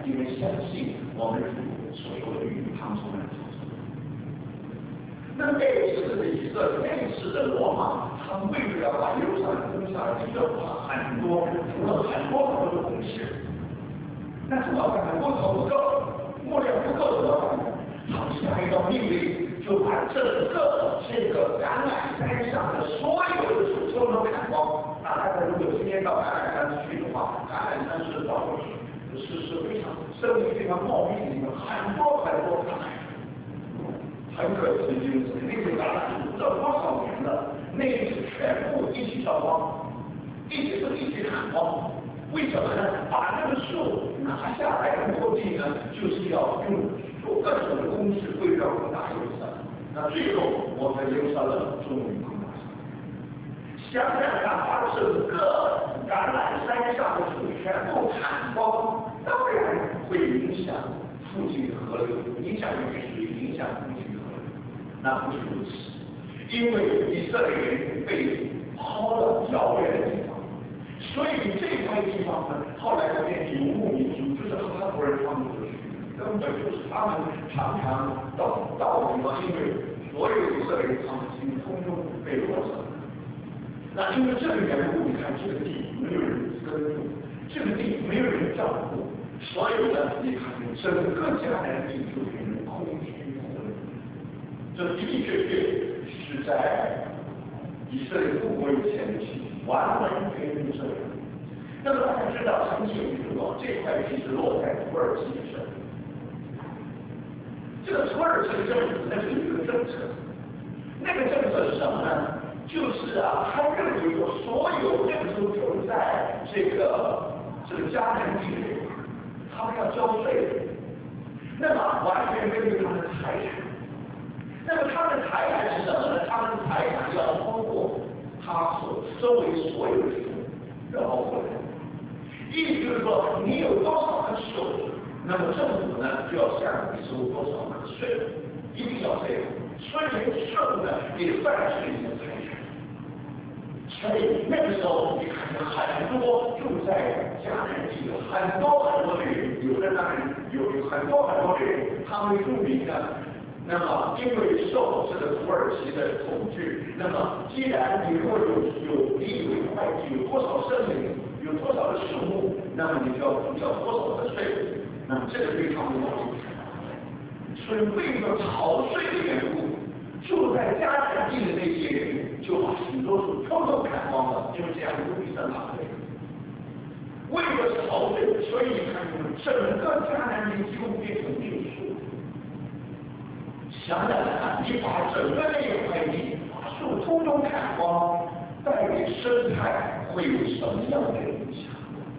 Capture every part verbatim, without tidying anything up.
因为相信我们所说的与他同来。那那一次的以色列，那一次的罗马，他们为了要把耶路撒冷攻下来，就做了很多，做了很多很多的攻势。那怎么办呢？木头不够，木料不够怎么办呢？他们下一道命令，就把整个这个橄榄山上的所有的树都能砍光。大家如果今天到橄榄山去的话，橄榄山是到处是是非常生意非常茂密的地方，很多很多橄榄。很可惜的就是那个橄榄树不知道多少年了，那一次全部一起烧光，一起是一起砍光。为什么呢？把那个树拿下来的目的呢，就是要用做各种的攻势，为了攻打耶路撒冷。那最后我们耶路撒冷终于攻打上来。想想看，把整个橄榄山上的树全部砍光，当然会影响附近的河流，影响雨水，影响附近的河流。那不是如此，因为以色列人被抛到遥远的地方。所以这块地方呢，后来就变游牧民族，就是哈勃人他们所去，根本就是他们常常到到地方，因为所有以色列人他们几乎通通被掳走。那因为这个缘故，你看这个地没有人耕种，这个地没有人照顾，所以呢，你看整个迦南地就变成空虚无人。这的的确确是在以色列复国以前的情形，完完全全是这样。那么大家知道，长期以来这块地是落在土耳其的手里。这个土耳其政府那是有一个政策，那个政策是什么呢？就是啊，他认为说，所有那个时候住在这个这个迦南地区，他们要交税，那么完全根据他们的财产。那么他们的财产是什么呢？他们的财产要通过他所周围所有的税，然后回来。意思就是说，你有多少的税，那么政府呢就要向你收多少的税，一定要这样。所以税呢也算是你的财产。所以那个时候，你看见很多住在迦南地的很多很多的人，有的当然有有很多很多的人，他们入民呢。那么，因为受这个土耳其的统治，那么既然你若有有地有块地，有多少生灵，有多少的树木，那么你就要缴多少的税。那么这个对他们有影响。所以为了逃税的缘故，住在迦南地的那些人就把许多树统统砍光了，因为这样无比的浪费。为了逃税，所以你看，整个迦南地几乎变成灭树。想想看，你把整个那一块地把树通通砍光，带给生态会有什么样的影响？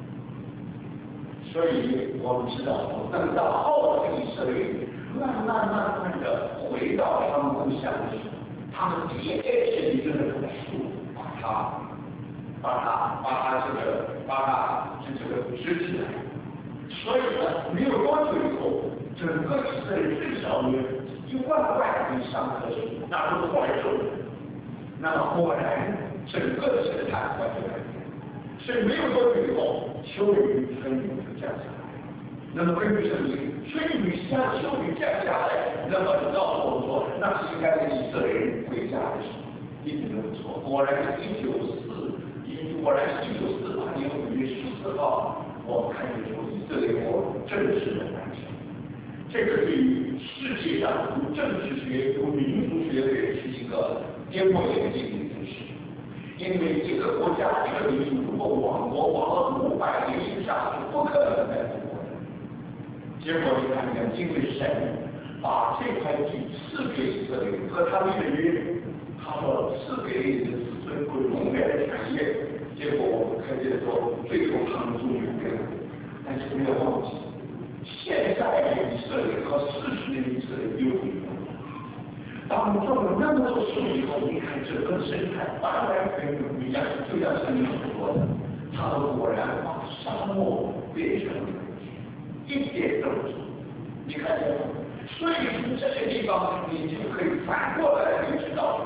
所以我们知道，等到后来以色列慢慢慢慢的回到他们故乡的时候，他们第一件事情就是把树把它把它把它这个把它这个支起来。所以呢，没有多久以后，整个以色列最少有一万万以上棵树，那都是后来种的。那么果然，整个的生态完全改变。所以没有多久以后，秋雨春雨就降下来。那么根据圣经，春雨下秋雨降下来，那么就告诉我们说，那是应该是以色列人回家的时候，一点都不错。果然是一九四一，果然是一九四八年五月十四号，我们看见说以色列国正式的诞生。这个对于世界上读政治学、读民族学的人是一个颠覆眼镜的一件事。因为一个国家、一个民族如果亡国亡了五百年以上，是不可能再复活的。结果你看看，因为神把这块地赐给以色列人，和他们的约，他说赐给你的子孙会永远的产业。结果我们看见说，最后他们终于回来，但是不要忘记。现在的以色列和事实的以色列又不一样。当种了那么多树以后，你看整个生态完完全全不一样，就像圣经所说的，他们果然把沙漠变成了一点都不错。你看见吗？所以从这些地方，你就可以反过来就知道说，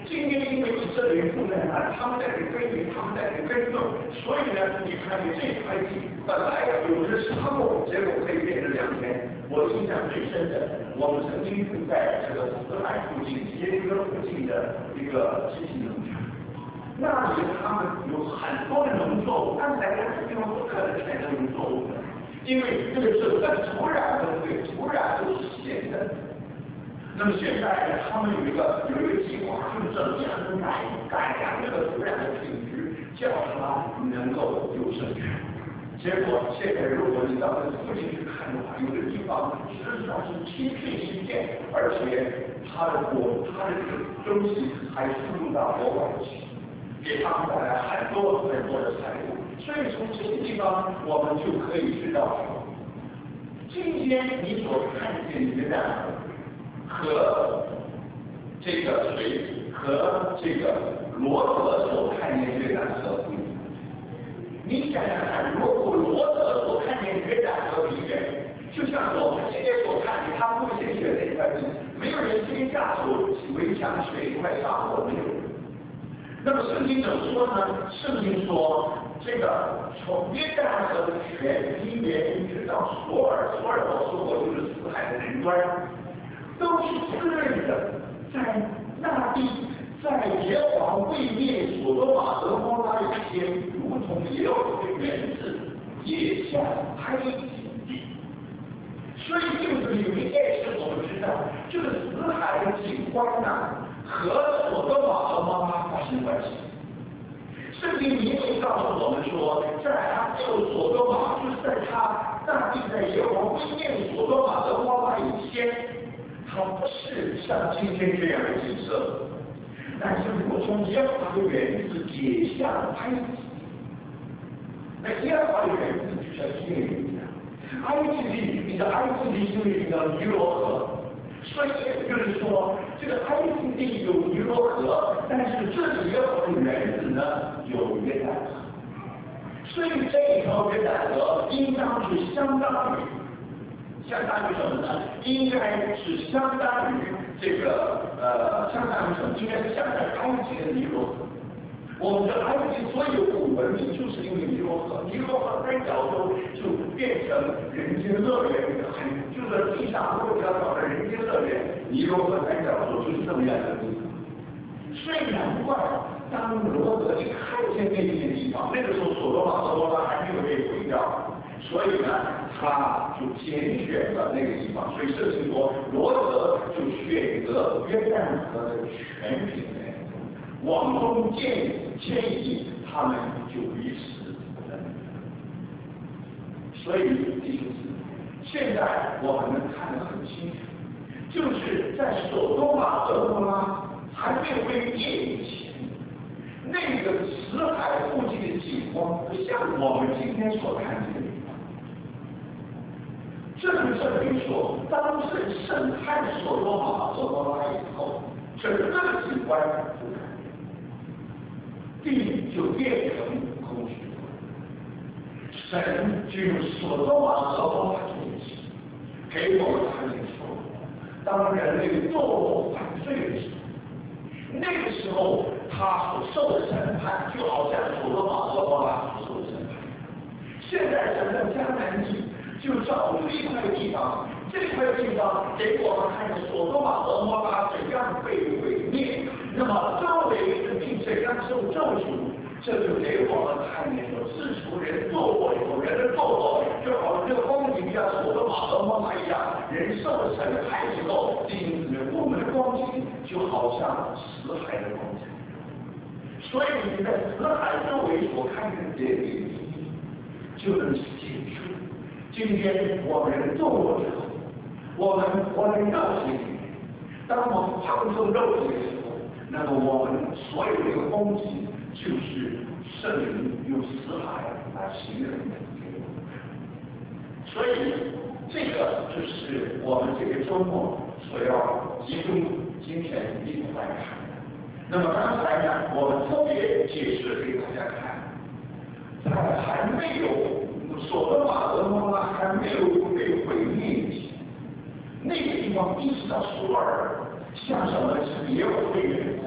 今天因为以色列人住在那，他们在这耕耘，他们在这耕种，所以呢，你看你这块地本来有的沙漠，结果可以变成两天。我印象最深的，我们曾经住在这个死海附近、耶利哥附近的一个基地农场，那里他们有很多的农作物，但是来这个地方不可能产生农作物的，因为这个是跟土壤的对土壤都是咸的。那么现在呢，他们有一个有一个计划，就是怎么样能改改良这个土壤的品质，叫它能够有生产。结果现在如果你到这附近去看的话，有的地方实际上是七片一片，而且它的果它的这个东西还输入到国外去，给他们带来很多很多的财富。所以从这些地方我们就可以知道说，今天你所看见的这样和这个水和这个罗德所看见约旦河不一样。你想想看，如果罗德所看见约旦河比远，就像我们今天所看见他目前选的一块地，没有人先下手围墙选一块沙漠，没有人。那么圣经怎么说呢？圣经说，这个从约旦河的全皮源直到索尔，索尔我说过就是死海的南端。都是滋润的，在那地，在耶和华未灭所多玛和摩拉以前，如同耶和华的园子也像埃及地。所以就是有一件事我们知道，这个死海的景观呢，和所多玛和摩拉发生关系。圣经明明告诉我们说，在他救所多玛，就是在他那地在耶和华未灭所多玛和摩拉以前。它不是像今天这样的景色，但是如果从耶和华的园子解向埃及，那耶和华的园子就像天人一样。埃及地，你的埃及地就有一个尼罗河，所以也就是说，这个埃及地有尼罗河，但是这里耶和华的园子呢有约旦河，所以这一条约旦河应当是相当于。相当于什么呢？应该是相当于这个呃，相当于什么？应该是相当于埃及的尼罗河。我们的埃及所有古文明就是因为尼罗河，尼罗河三角洲就变成人间乐园，很就是地上如果要找到人间乐园，尼罗河三角洲就是这么样的地方。所以难怪当罗德一看见那些地方，那个时候所罗马和罗拉还没有被毁掉。所以呢，他就拣选了那个地方，所以圣经说，罗德就选择约旦河的全品类，往中间迁移，他们就彼此分离。所以弟兄姊妹，现在我们能看得很清楚，就是在所多玛和摩拉还没有被灭以前，那个死海附近的景观不像我们今天所看见的。这就证明说，当时审判所多玛和摩拉以后，整个的景观就改变，地就变成空虚。神就用所多玛和摩拉这件事，给我们看见说，当人类堕落犯罪的时候，那个时候他所受的审判，就好像所多玛和摩拉所受的审判。现在神的迦南地。就找出一块地方，这块地方给我们看见所多玛和摩拉怎样被毁灭，那么周围的地怎样受咒诅，这就给我们看见说，自从人堕落以后，人的堕落就好像这个光景像所多玛和摩拉一样，人受了审判以后，弟兄姊妹，我们的光景就好像死海的光景。所以你在死海周围所看见的这些就能解出。今天我们堕落之后，我们活在肉体里面。当我们放纵肉体的时候，那么我们所有这个攻击就是圣灵用死海来形容的给我们看。所以这个就是我们这个周末所要集中今天一同来看的。那么刚才呢，我们特别解释给大家看，在还没有。所多玛和摩拉还没有被毁灭以前，那个地方一直到索尔，像什么是耶和华的园子，也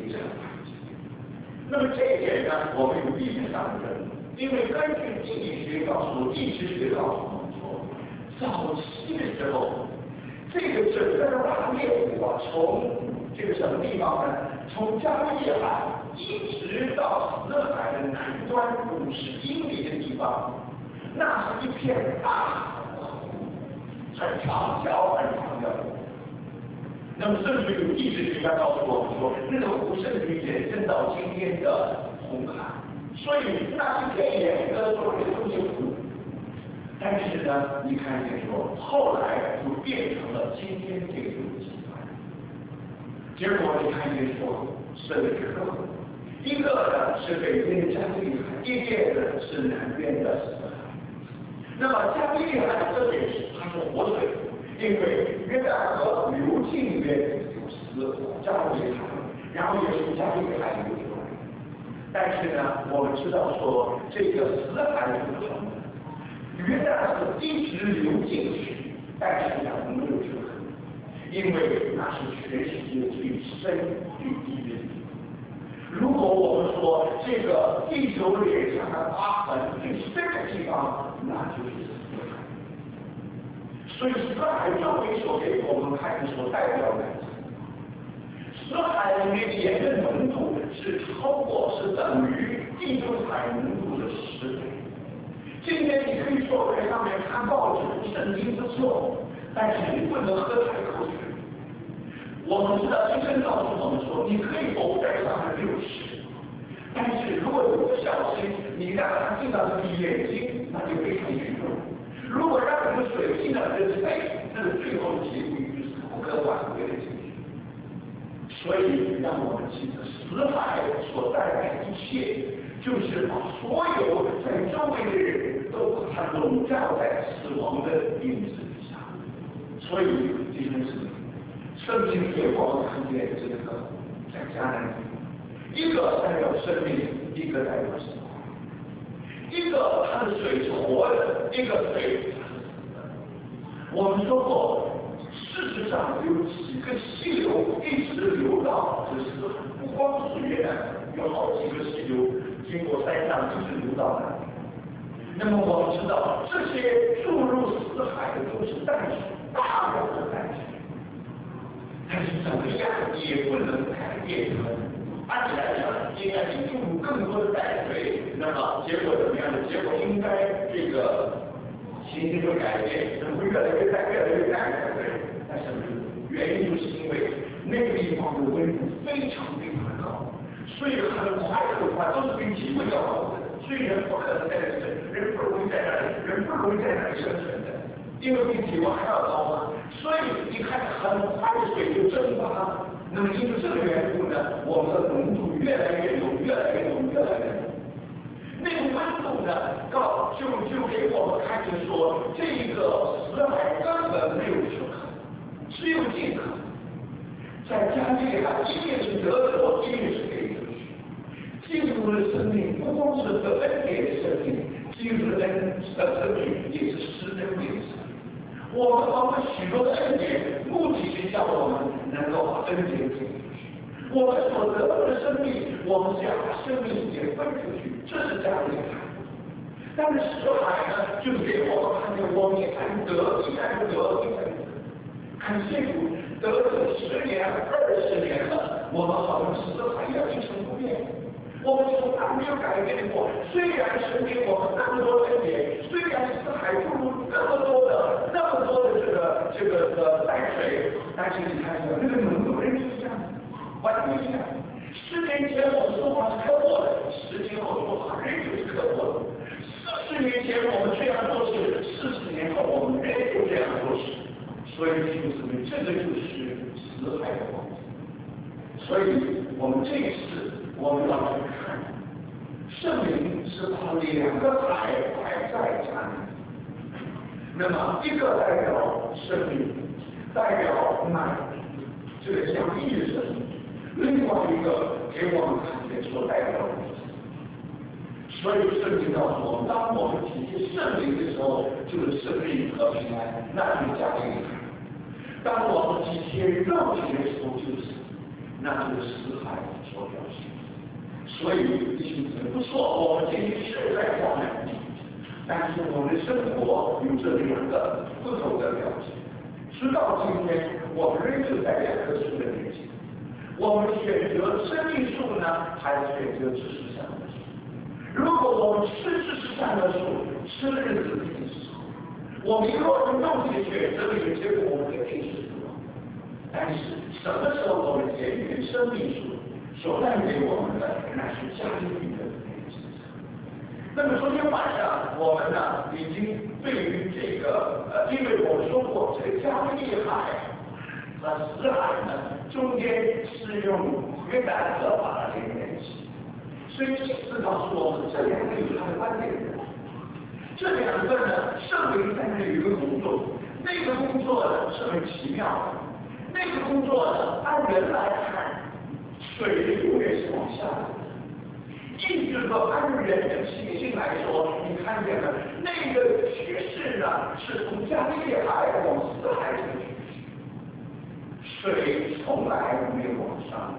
这样的环境。那么这一点呢，我们有历史上的证明，因为根据地理学告诉我，地质学告诉我们说，早期的时候，这个整个的大裂谷啊，从这个什么地方呢？从加利海一直到死海的南端五十英里的地方，那是一片大很长条很长的。那么甚至有地质学家告诉我们说，那个湖甚至延伸到今天的红海，所以那是最严格作为中心湖。但是呢，你看见说，后来就变成了今天这个集团。结果你看见说，是两个，一个呢是北边的加利利海，一边呢是南边的死海。那么加利利海这边是它是活水，因为约旦河流进里面有死加利利海，然后也是加利利海流出来。但是呢，我们知道说这个死海是不同的。约旦河一直流进去，但是呢没有出口，因为那是全世界最深最低的地方。如果我们说这个地球脸上的疤痕最深的地方，那就是死海。所以死海周围所给我们看的所代表的，死海里面盐的浓度是超过是等于地中海浓度的十倍。今天你可以说在上面看报纸、圣经不错，但是你不能喝海口水。我们知道医生告诉我们说，你可以否在上面六十，但是如果不小心，你让它进到你的眼睛，那就非常严重。如果让你的水进到你的肺，那个最后的结局就是不可挽回的结局。所以让我们记得死海所带来的一切。就是把所有在周围的人都把它笼罩在死亡的影子底下，所以弟兄姊妹，圣经给我们看见这个在迦南地，一个代表生命，一个代表死亡，一个它的水是活的，一个水它是死的。我们说过，事实上有几个溪流一直流到这死海，不光是约旦，有好几个溪流。经过山上一直流到那里。那么我们知道，这些注入死海的都是淡水，大量的淡水。但是怎么样也不能改变它。按理来讲，应该是注入更多的淡水，那么结果怎么样呢？结果应该这个形势就改变，怎么会越来越淡，越来越淡才对？但是原因就是因为那个地方的温度非常非常高。所以很快很快都是比机会要高的，所以人不可能在这里，人不容易在那里，人不容易在那里生存的，因为比体温还要高嘛。所以你看，很快的水就蒸发了。那么因为这个缘故呢，我们的浓度越来越浓，越来越浓，越来越浓。那个温度呢，告就就给我们看见说，这个死海根本没有出口，只有进口。在加利利海，一面是得着，一面是给出去。基督的生命不光是得恩典的生命，基督的恩的生命也是施恩典的生命。我们包括许多的恩典，目的是叫我们能够把恩典给出去。我们所得到的生命，我们是要把生命也分出去，这是加利利海。但是死海呢，就给我们看见我们一旦得，一旦得，一旦得。感谢主。得了十年、二十年了，我们好像死海要一成不变。我们从来没有改变过。虽然神给我们那么多恩典，虽然死海注入那么多的、那么多的这个这个的淡水，但是你看那个浓度仍是一样的，完全一样。十年前我们说话是刻薄的，十年后说话仍旧是刻薄的。四十年前我们这样做事，四十年后我们仍旧这样做事。所以弟兄姊妹，这个就是死海的光景。所以我们这一次我们要去看，圣灵是把两个海摆在家里，那么一个代表生命，代表奶，这个讲义的生命；另外一个给我们看见所代表的。所以圣经告诉我们，当我们体贴圣灵的时候，就是生命和平安，那就是加利利海。当我们体贴肉体的时候，就是那就是死海所表现。所以弟兄姊妹，不错，我们今天是在讲两地，但是我们的生活有这两个不同的表现。直到今天，我们仍旧在两棵树的面前。我们选择生命树呢，还是选择知识上的树？如果我们吃知识上的树，吃的日子一定是好。我们若是用心选择这个结果，我们一定是死亡。但是什么时候我们田园生命树所带给我们的，乃是加利利的那个景象。那么昨天晚上我们呢，已经对于这个呃，因为我说过这个加利利海和死海呢，中间是用约旦河把它连在一起，所以这是告诉我们这两个有它的关键的。这两个呢，圣灵在那里有一个工作，那个工作呢是很奇妙的。那个工作呢，按人来看，水永远是往下的。意思说，按人的习性来说，你看见了那个趋势呢，是从加利利海往死海这个趋势。水从来没有往上，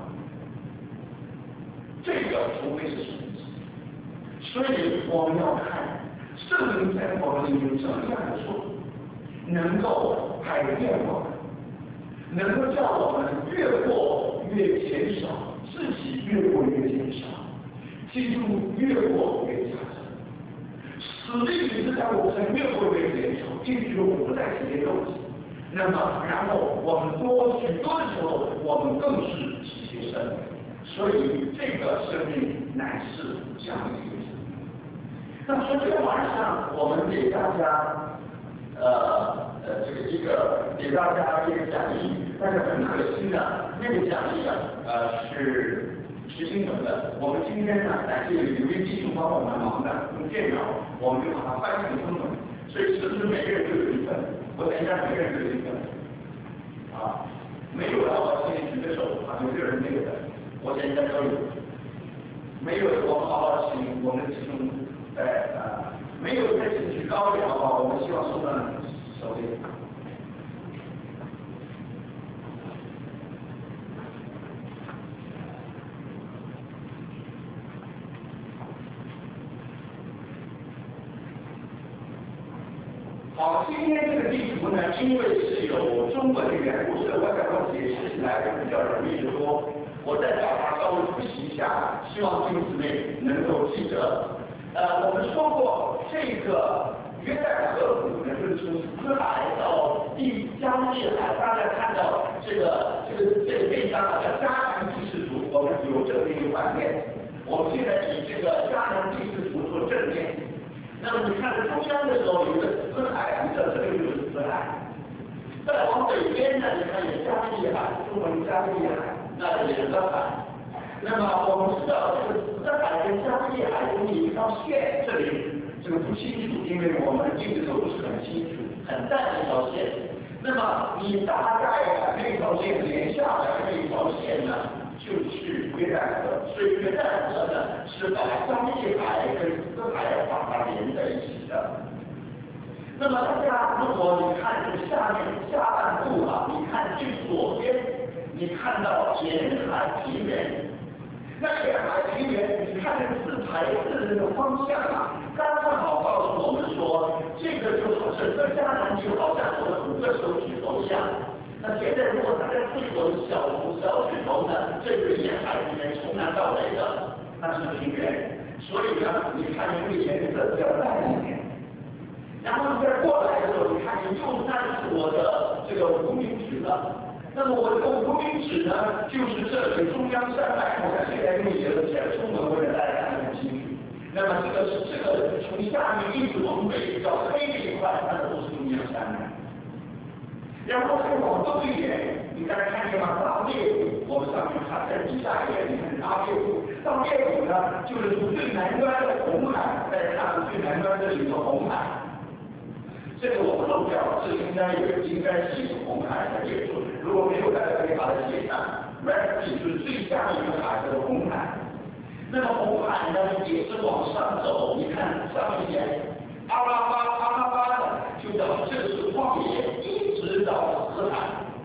这个除非是神迹。所以我们要看圣灵在我们里面什么样的作用，能够改变我们。能够叫我们越过越减少，自己越过越减少，基督越过越加深。死的意思在我们越过越减少，进去我不再是些肉体。那么，然后我们多许多的时候，我们更是体贴生命。所以这个生命乃是这样的一个生命。那昨天晚上我们给大家，呃。呃，这个一个给大家一个奖励，但是很可惜呢，那个奖励啊，呃是是英文的。我们今天呢，感谢有位弟兄帮我们忙的，用电脑，我们就把它翻译成中文，所以其实每个人都有一份，我等一下每个人都有一份。啊，没有的我请你举个手啊，有个人没有的，我现在都有。没有的我们好好请我们的弟兄，呃呃，没有的请举高一点好不好？我们希望送到手里。好，今天这个地图呢，因为是有中文的缘故，所以我想我解释起来比较容易的多。我再把它稍微复习一下，希望弟兄姊妹能够记得。呃，我们说过这个约旦河谷呢，就是从死海到地加利利海，大家看到这个这个这个地方好像迦南地势图，我们有这么一个画面。我们现在以这个迦南地势图做正面。那么你看中央的时候有一个死海，你知道这个就是死海。再往北边呢，你看有加利利海，中文加利利海，那也是死海。那么我们知道这个死海跟加利利海中有一条线，这里这个不清楚，因为我们一直都不是很清楚，很淡的一条线。那么你大概把那条线连下来的那一条线呢，就是约旦河。所以约旦河呢是把加利利海跟死海把它连在一起的。那么大家如果你看这下面下半部啊，你看最左边，你看到沿海平原。那沿海平原，你看这个四排字的这个方向啊，刚刚好告诉我们说，这个就好整个迦南就好像我的五个手指头一样。那现在如果大家对我的小指小指头呢，这个沿海平原从南到北的，那是平原。所以呢，你看这个颜色比较淡一点。然后再过来的时候，你看你右边是我的这个无名指了。那么我这个无名指呢，就是这里中央山脉，我看现在用写了写了中文，为了大家看得很清楚。那么这个是这个从下面一直往北叫黑这一块，那都是中央山脉。然后再往东一点，你大家看见吗？大猎谷，我们上面看在地下一点，你看大猎谷。大猎谷呢，就是从最南端的红海，再看最南端这里的红海。这个我们漏掉了，这应该有，应该是有红海的列出。如果没有，大家可以把它写上。Red Sea 就是最下面一个海叫红海。那么红海呢，一直往上走，你看上面写阿拉巴，阿拉巴呢，就到这是旷野，一直到死海。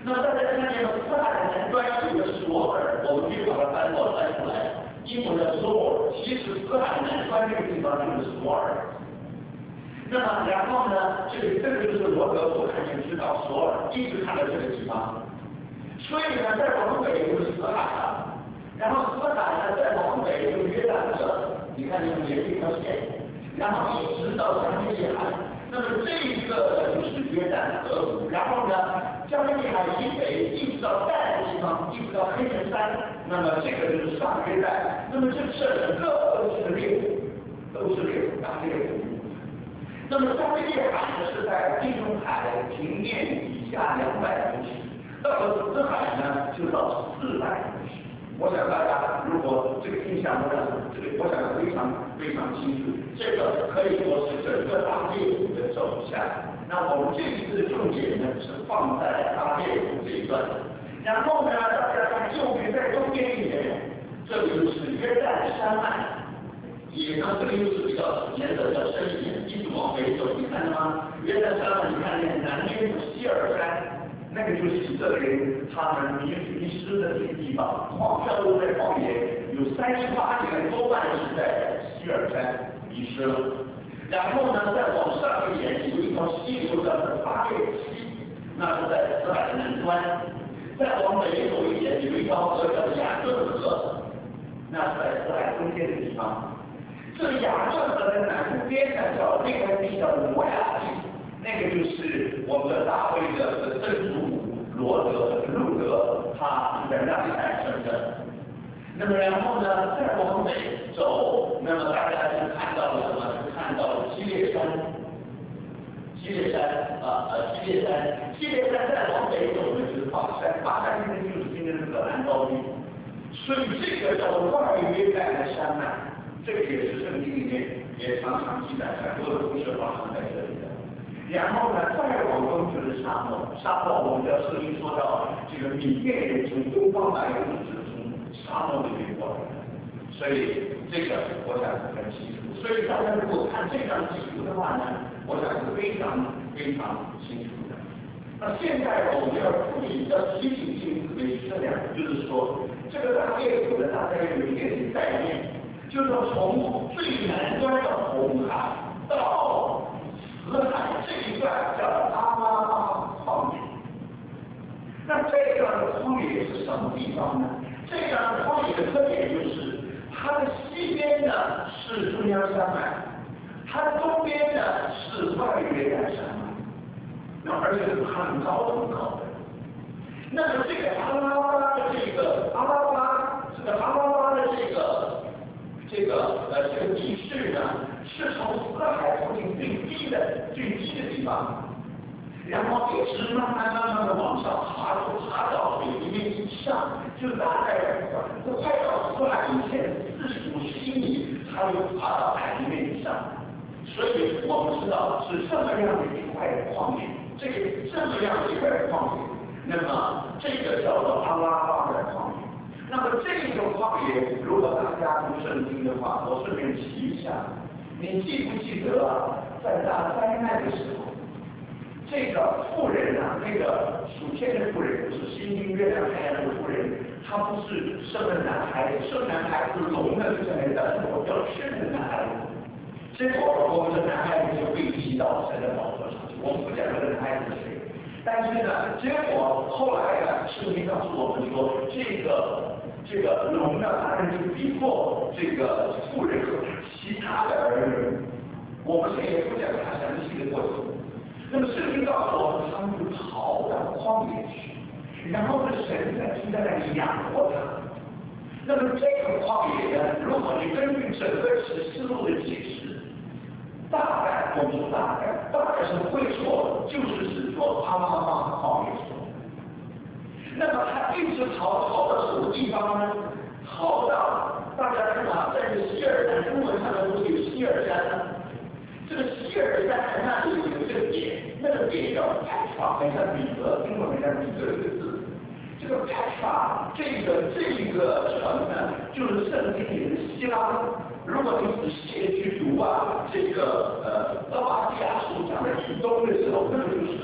那么大家看见斯海的南端有个索尔，我们可以把它翻过翻出来，英文的索尔，其实斯海南端这个地方就是索尔。那么然后呢，这个这个就是罗德所看见知道索尔，一直看到这个地方。所以呢，再往北就是死海了，然后死海呢再往北就是约旦河，你看这个沿这条线，然后一直到加利利海，那么这一个就是约旦河，然后呢，加利利海以北一直到带的地方，一直到黑神山，那么这个就是上约旦，那么这整个都是列国，都是列国大列国。那么加利利海呢是在地中海平面以下两百公尺。到了死海呢，就到四百公尺。我想大家如果这个印象我想这个我想非常非常清楚，这个可以说是整个大列国的走向。那我们这一次的重点呢是放在大列国这一段。然后呢，大家看右边在东边一点，这里就是约旦山脉。也呢，这个又是比较颜色比较深一点，一直往北走，你看到吗？约旦山脉，你看见南边有希尔山。那个就是以色列人他们迷迷失的这个地方，荒漂流在旷野，有三十八年多半是在希尔山迷失了。然后呢，再往上一点，有一条溪流叫做巴列溪，那是在死海的南端。再往北走一点，有一条河叫雅顿河，那是在死海中间的地方。这雅顿河的南边呢，叫那个地叫摩亚地。那个就是我们的大卫的曾祖母罗德路德，他是在那里诞生的。那么然后呢，再往北走，那么大家就看到了什么？就看到了基列山，基列山啊呃基列山，基列山再往北走呢就是巴山，巴山那边就是今天的戈兰高地。所以这个叫做外约旦的山脉，这个也是圣经里面也常常记载很多的故事发生在这里的。然后呢，再往东就是沙漠。沙漠，我们的圣经说到，这个米甸人从东方来的就是从沙漠那边过来的，所以这个我想是很清楚。所以大家如果看这张地图的话呢，我想是非常非常清楚的。那现在我们要注意要提醒清楚的是两个，就是说这个大列国的大家有一点概念，就是说从最南端的红海到死海这一段叫阿拉巴旷野。那这样的旷野是什么地方呢？这样的旷野的特点就是，它的西边呢是中央山脉，它的东边呢是外约旦山脉，那而且是很高很高的。那么这个阿拉巴的这个阿拉巴，这个阿拉巴的这个这个呃这个地势呢？是从死海附近最低的最低的地方，然后一直慢慢慢慢的往上爬，爬到水平面以上，就大概这快到死海一千四十五十英里，才会爬到海平面以上。所以我们知道是这么样的一块旷野，这个这么样的一块旷野，那么这个叫做阿拉巴的旷野。那么这个旷野，如果大家读圣经的话，我顺便提一下。你记不记得啊，在大灾难的时候，这个妇人啊，那个属天的妇人，不是新约月亮太阳的妇人，她不是生了男孩子，生男孩子龙的这来的，我要吃的男孩子。结果我们的男孩子就被提到神的宝座上去，我们不讲这个男孩子是谁，但是呢，结果后来呢，圣经告诉我们说，这个。这个龙呢，当然就逼迫这个妇人和其他的儿女。我们现在也不讲他详细的过程。那么圣经告诉我们，他们就逃到旷野去，然后呢，神呢就在那里养活他。那么这个旷野呢，如果你根据整个启示录的解释，大概我们说大概大概是会说，就是指说阿拉巴旷野说。那么他一直逃逃到什么地方呢？逃到大家看啊，在这希尔山中文上面不是有希尔山吗？这个希尔山那里有一个点，那个点叫 Petra， 很像彼得，英文很像彼得这个字。这个 Petra 这个这个城呢，就是圣经里的希拉。如果你仔细的去读啊，这个呃拉巴蒂亚书讲的以东的时候，那个就是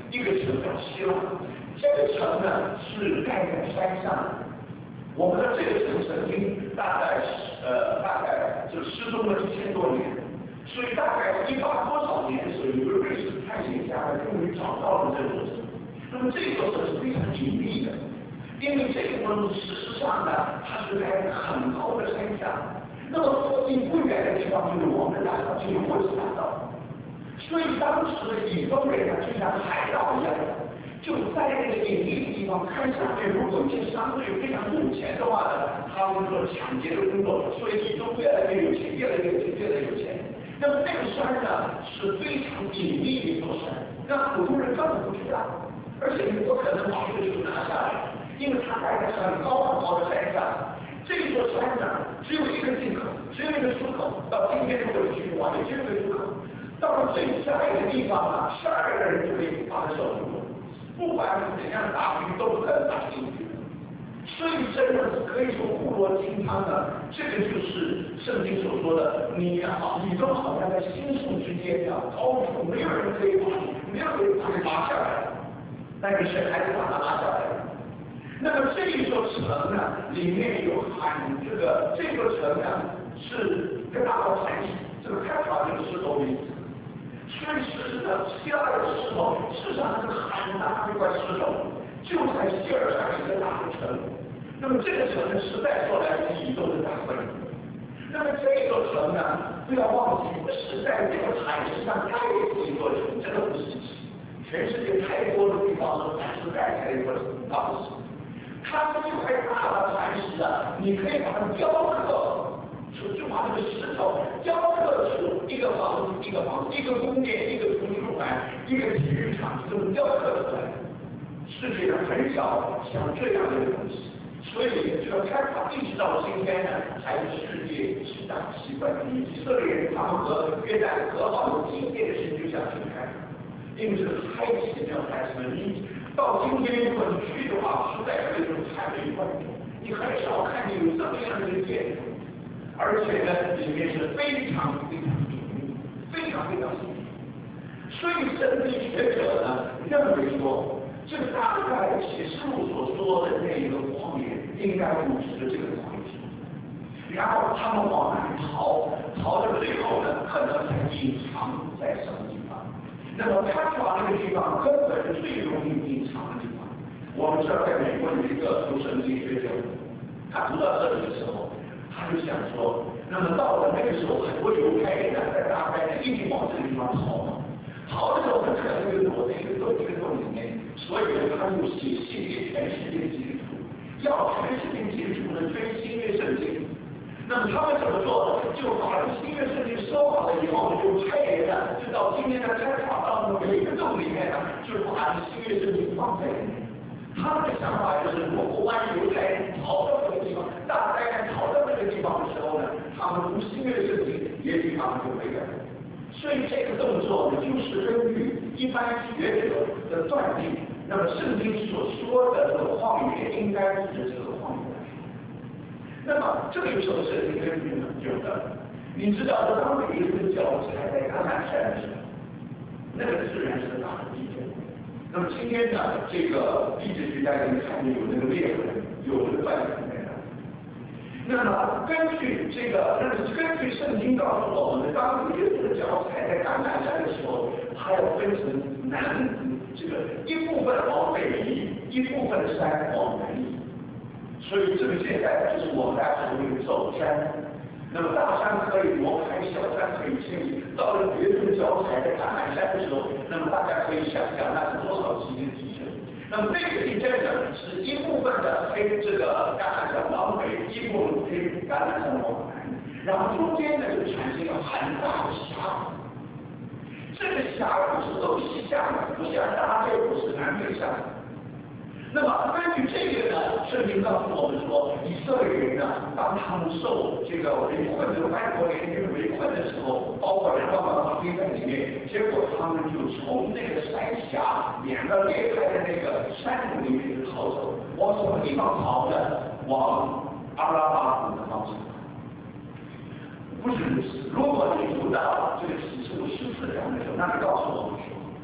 一个城叫希拉，这个城呢是盖在山上的。我们的这个城曾经大概呃大概就失踪了一千多年，所以大概一八多少年的时候，有个瑞士探险家呢终于找到了这座城。那么这座城是非常隐秘的，因为这个城事实上呢，它是在很高的山上。那么附近不远的地方就是我们大道，就是火车大道。所以当时的以东人呢，就像海盗一样，就在那个隐秘的地方看下面，如果一些商队非常有钱的话呢，他们做抢劫的工作，所以以东越来越有钱，越来越有钱，越来越有钱。那么这个山呢是非常隐秘的一座山，让普通人根本不知道，而且你不可能把这个就拿下来，因为它盖在很高很高的山上。这座山呢，只有一个进口，只有一个出口。到今天如果你去的话，也只有一个出口。到了最下一个地方呢，十二个人就可以把它守住了，不管是怎样打鱼都不可能打进去。所以真的是可以说固若金汤的，这个就是圣经所说的，你好，你都好像在星宿之间一样高处，没有人可以把你，没有人可以把你拿下来，但是神还是把它拿下来了。那么这一座城呢，里面有很这个这座城呢是跟大家谈起这个开法这个石头的意思，所以事实上希腊的石头事实上是很大的一块石头，就在希尔上一个大的城。那么这个城呢，实在说来是以东的大分。那么这座城呢，不要忘记，是在这个海石上盖的一座城，这个不是全世界太多的地方都海石盖起来一座城，那不是。它这一块大的磐石啊，你可以把它雕刻，就就把这个石头雕刻出一个房子、一个房子、一个宫殿、一个图书馆、一个体育场，这么雕刻出来。世界上很少像这样的东西，所以这个开发一直到今天呢，还是世界七大奇观之一。以色列人他们和约旦和好有今天的事就像这个开发，因为这个开启这样开始的你。到今天如果你去的话，实在可以说叹为观止，你很少看见有这么样的一个建筑，而且呢，里面是非常非常隐秘，非常非常隐秘。所以神秘学者呢认为说，这个大概启示录所说的那个谎言，应该不是这个东西。然后他们往哪里逃？逃到最后呢，可能才隐藏在什么地方？那么开发那个地方根本是最容易隐藏的地方。我们知道，在美国有一个读神经学者，他读到这里的时候，他就想说，那么到了那个时候，很多犹太人呢，在大概呢一定往这个地方逃嘛，逃的时候很可能就躲在一个洞一个洞里面，所以呢，他就写信给全世界基督徒，要全世界基督徒呢追新约圣经。那么他们怎么做呢？就把新约圣经收好了以后，就拆联了，就到今天的开发当中每一个洞里面呢，就把新约圣经放在里面。他们的想法就是，如果万一犹太人逃到这个地方，大灾难逃到这个地方的时候呢，他们读新约圣经，也许他们就会改。所以这个动作呢，就是根据一般学者的断定，那么圣经所说的这个旷野，应该是这个旷野。那么这个有什么圣经根据呢？有的，你知道，当每一个脚踩在橄榄山的时候，那个自然是大的地震。那么今天呢，这个地质学家已经看见有那个裂痕，有这个断层在那。那么根据这个，那是根据圣经告诉我们的，当每一个脚踩在橄榄山的时候，它要分成南，这个一部分往北移，一部分的山往南移。所以这个现在就是我们大家所谓的走山。那么大山可以挪开，小山可以迁移。到了别人脚踩在橄榄山的时候，那么大家可以想象那是多少级的地震。那么这个地震呢，是一部分的黑这个橄榄山往北，一部分黑橄榄山往南，然后中间呢就产生了很大的峡谷。这个峡谷是走西向的，不像大背不是南北向的。那么根据这个呢，圣经告诉我们说，以色列人呢，当他们受这个围困的外国联军围困的时候，包括两万马兵在里面，结果他们就从那个山峡两个裂开的那个山谷里面逃走，往什么地方逃呢？往阿拉巴谷的方向。不是如此，如果你读到这个启示录十四章的时候，那里告诉我们说，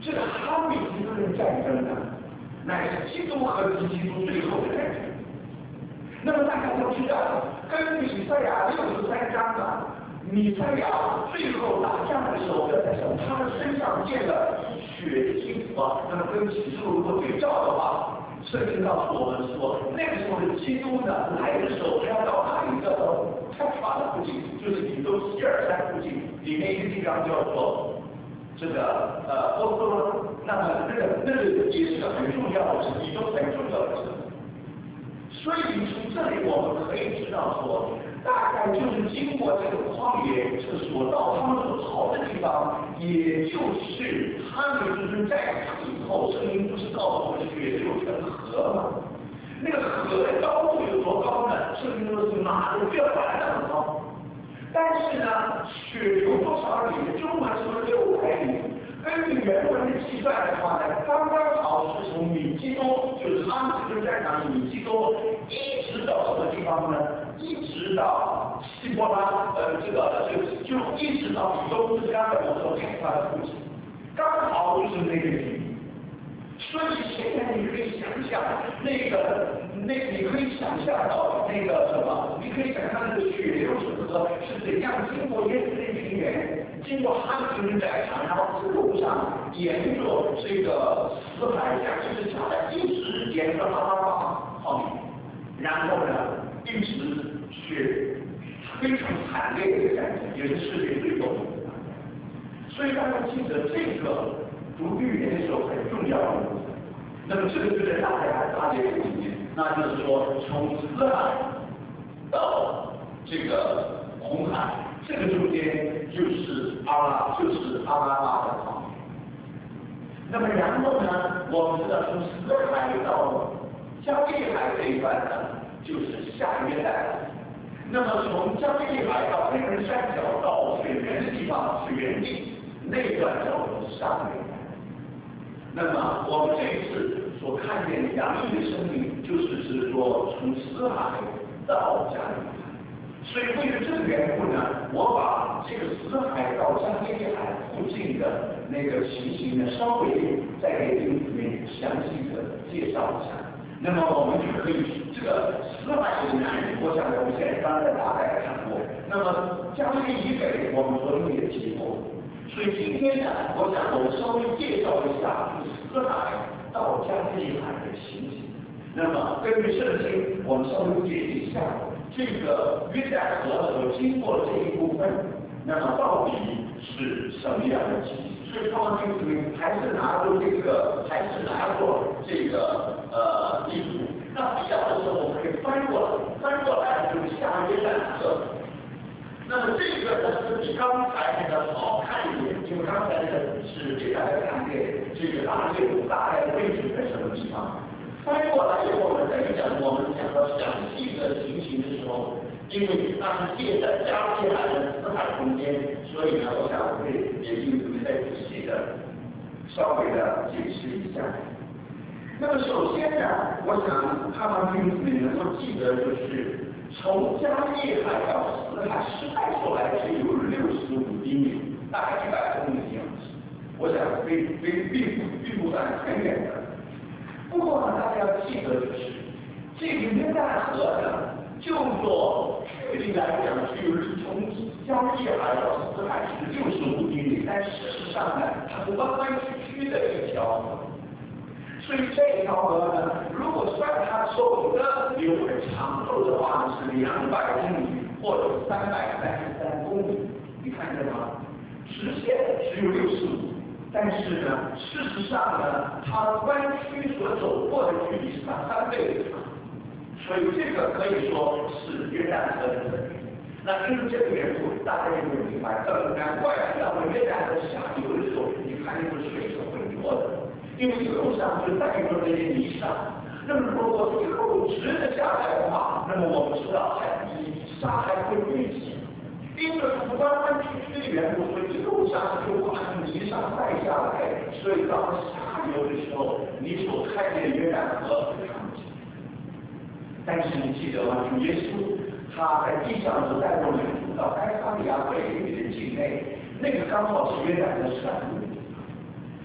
这个哈米吉顿战争呢，乃是基督和敌基督最后的战争。那么大家都知道，跟以赛亚六十三章啊，以赛亚最后打仗的时候，在什么？他的身上见了血迹啊。那么跟启示录如果对照的话，圣经告诉我们说，那个时候的基督呢来的时候，他要到哪里的？太法的附近，就是以东西二山附近，里面一个地方叫做这个呃欧洲。那么那个那个也是个很重要的，是以东很重要的城。所以从这里我们可以知道说，大概就是经过这个旷野，这所到他们所逃的地方，也就是他们就是战场以后，圣经不是告诉我们血流成河吗？那个河的高度有多高呢？圣经说是马的月板那么高。但是呢，血流多少里？中文说六百里。根据原文的计算的话呢，刚刚好是从米基多，就是他们这个战场米基多，一直到什么地方呢？一直到希伯拉，呃，这个就就一直到以东之家的我所开发的附近，刚好就是那个距离。所以现在你可以想象，那个那你可以想象到那个什么？你可以想象那个血流成河是怎样经过耶斯列平原，经过哈米吉顿战场，然后一路上沿着这个死海下就是下来，一直沿着拉拉巴浩里，然后呢，一直是非常惨烈的一个战争，也是世界最后的一个战争。所以大家记得这个读预言的时候很重要的部分。那么这个就是大家大家的理解，那就是说从死海到这个红海，这个中间就是阿拉就是阿拉巴的旁边。那么然后呢，我们知道从死海到加利海这一段呢，就是下约旦。那么从加利海到黑人山脚到水源的地方，水源地那段叫做上约旦。那么我们这一次所看见的洋溢的生命，就是指说从死海到加利海。所以为了这个缘故呢，我把这个死海到加利海附近的那个情形呢，稍微在给你们详细的介绍一下。那么我们就可以这个死海以南，我想我们现在刚才大概看过。那么加利以北，我们昨天也提过。所以今天呢，我想我们稍微介绍一下死海到加利海的情形。那么根据圣经，我们稍微解释一下这个约旦河所经过的这一部分，那么到底是什么样的情形？所以他们这里还是拿着这个，还是拿着这个呃地图。那必要的时候我们可以翻过来，翻过来就是下约旦河。那么这个呢是比刚才那个好看一点，因为刚才那个是给大家看见这个大队伍大概位置在什么地方。翻过来以后呢，再讲我们讲到详细的情形的时候，因为它是介在加利海的死海中间，所以呢，我想我会也因此再仔细的稍微的解释一下。那么首先呢，我想他们听众你能够记得就是从加利海到死海，死海所来只有六十五厘米，大概一百公里的样子。我想并并并不并不算很远的。不过呢，大家要记得就是，这个约旦河呢，就做距离来讲，距离从加利海到死海是六十五英里，但事实上呢，它是弯弯曲曲的一条河。所以这条河呢，如果算它走的流的长度的话，是两百公里或者三百三十三公里。你看见吗？直线只有六十五。但是呢，事实上呢，它弯曲所走过的距离是它三倍的长，所以这个可以说是约旦河的等于。那因为这个缘故，大家也会明白，呃，难怪到了约旦河下游的时候，你看那个水是浑浊的，因为一路上就带着这些泥沙。那么如果一路直着下来的话，那么我们知道还沙还会淤积。因为它弯弯曲曲的缘故，所以一路上就把泥沙带下来，所以到了下游的时候，你所看见的约旦河非常近。但是你记得吗？主耶稣他在地上所带过门徒到该撒利亚腓立比的境内，那个刚好是约旦河上游的地方。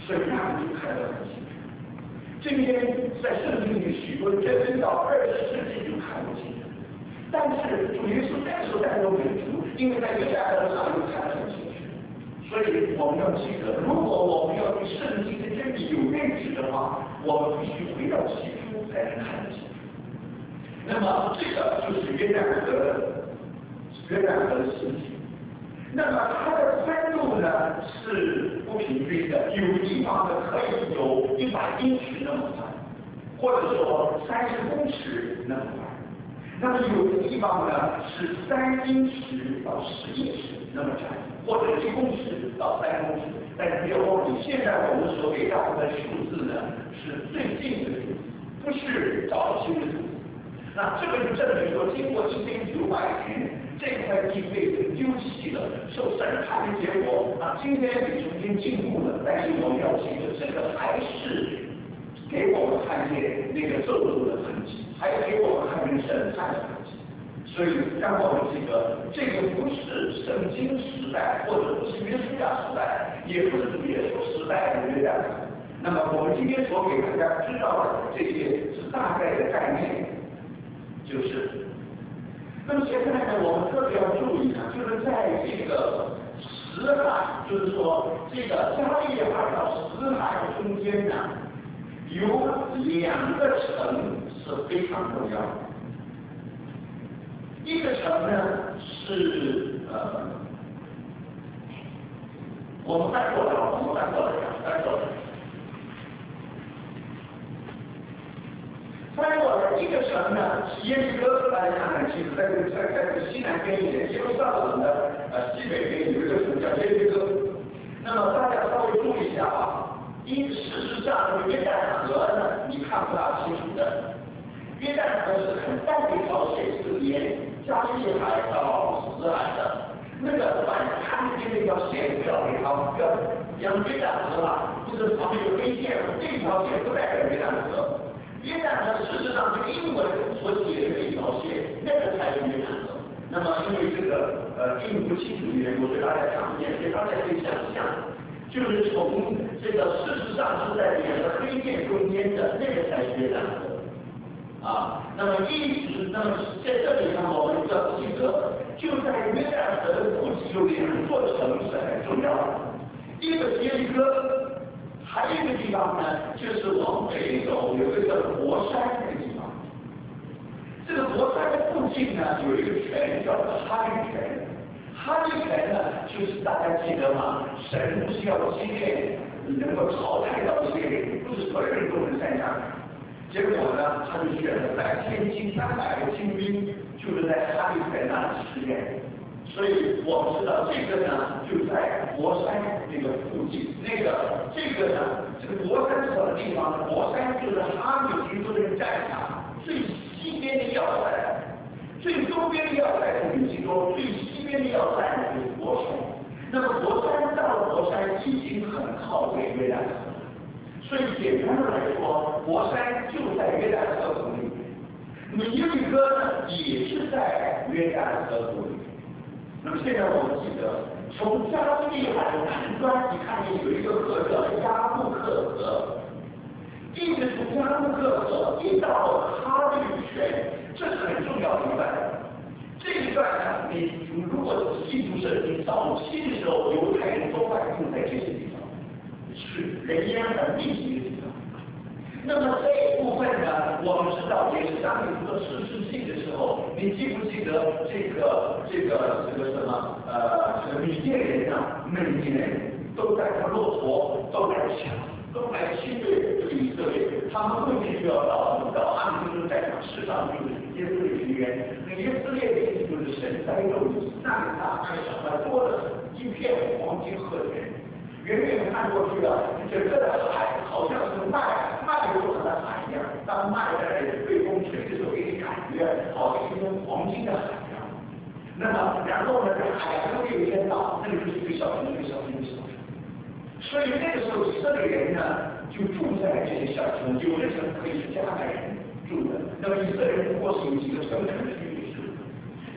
所以他们就看得很清楚。这边在圣经里许多真正到二十世纪就看不清楚，但是主耶稣那时候带领民族，因为在约旦河上又看得很清楚。所以我们要记得，如果我们要对圣经的真理有认识的话，我们必须回到起初才能看得清楚。那么这个就是约旦河的约旦河的事情。那么它的宽度呢是不平均的，有地方呢可以有一百英尺那么宽，或者说三十公尺那么宽。那么有的地方呢是三英尺到十英尺那么长，或者一公尺到三公尺。但是别忘记，现在我们所给大家的数字呢是最近的数字，不是早期的数字。那这个就证明说，经过一千九百年，这块地被丢弃了，受审判的结果啊，今天也重新进步了。但是我们要记得，这个还是给我们看见那个咒诅的痕迹，还给我们看见审判的痕迹。所以让我们记得，这个不是圣经时代，或者不是约书亚时代，也不是主耶稣时代的约旦河。那么我们今天所给大家知道的这些是大概的概念，就是。那么现在呢，我们特别要注意呢，就是在这个死海，就是说这个加利海到死海中间呢，有两个城是非常重要的。一个城呢是呃，我们再过来，我们再过来讲，再过来。翻过来一个城呢是耶利哥，大家看看，其实在这个在在这个西南边沿，耶路撒冷的呃西北边有一个城叫耶利哥。那么大家稍微注意一下啊，因事实上这个约旦河呢，你看不大清楚的。约旦河是很淡的一条线，是沿加利海到死海的。那个反看见那条线不要给它不要像约旦河啊，不是旁边有黑线，这条线不代表约旦河。约旦河事实上这个英文所写的这一条线，那个才是约旦河。那么因为这个呃并不清楚的缘故，所以大家想见，所以大家可以想象，就是从这个事实上是在两个黑线中间的那个才是约旦河。啊，那么一直，那么在这里呢，我们要记得，就在约旦河的附近有两座城是很重要的，一个是耶利哥，还有一个地方呢，就是往北走有一个博山的地方。这个博山的附近呢，有一个泉叫做哈利泉。哈利泉呢，就是大家记得吗？神不是要纪念能够淘汰到这些人，不是所有人都能参加。结果呢，他就选了两千七三百个精兵，就是在哈利泉那里实验。所以我们知道这个呢，就在博山那个附近。那个这个呢，这个博山是什么地方呢？博山就是哈利群说这个战场最西边的要塞，最东边的要塞是米基多，最西边的要塞呢就是博山。那么博山到了博山已经很靠近约旦河。所以简单的来说，博山就在约旦河谷里面，那么耶利哥呢也是在约旦河谷里面。那么现在我们记得，从加利海的南端，你看见有一个河叫亚布克河，一直从亚布克河一到哈利泉，这是很重要的一段。这一段呢，你如果记住圣经，早期的时候，犹太人都会住在这些地方。是人烟很密集的地方。那么这一部分呢，我们知道也是当你读到十世纪的时候，你记不记得这个这个这个什么呃这个米甸人啊，每年都在他骆驼都来抢，都来侵略这个以色列，他们目的就要到到安提就是在场世上就是耶稣的平原，那耶斯列的意思就是神在肉体，那里大海小麦多的一片黄金河源。远远看过去啊，整个的海好像是麦麦做成的海一样。当麦在被风吹的时候，给你感觉好像一片黄金的海一样。那么，然后呢，这海洋有一天到，那个就是一个小城，一个小城，一个小城。所以那个时候，以色列人呢就住在这些小城，有的城可以是迦南人住的。那么以色列人不过是有几个城城区就是。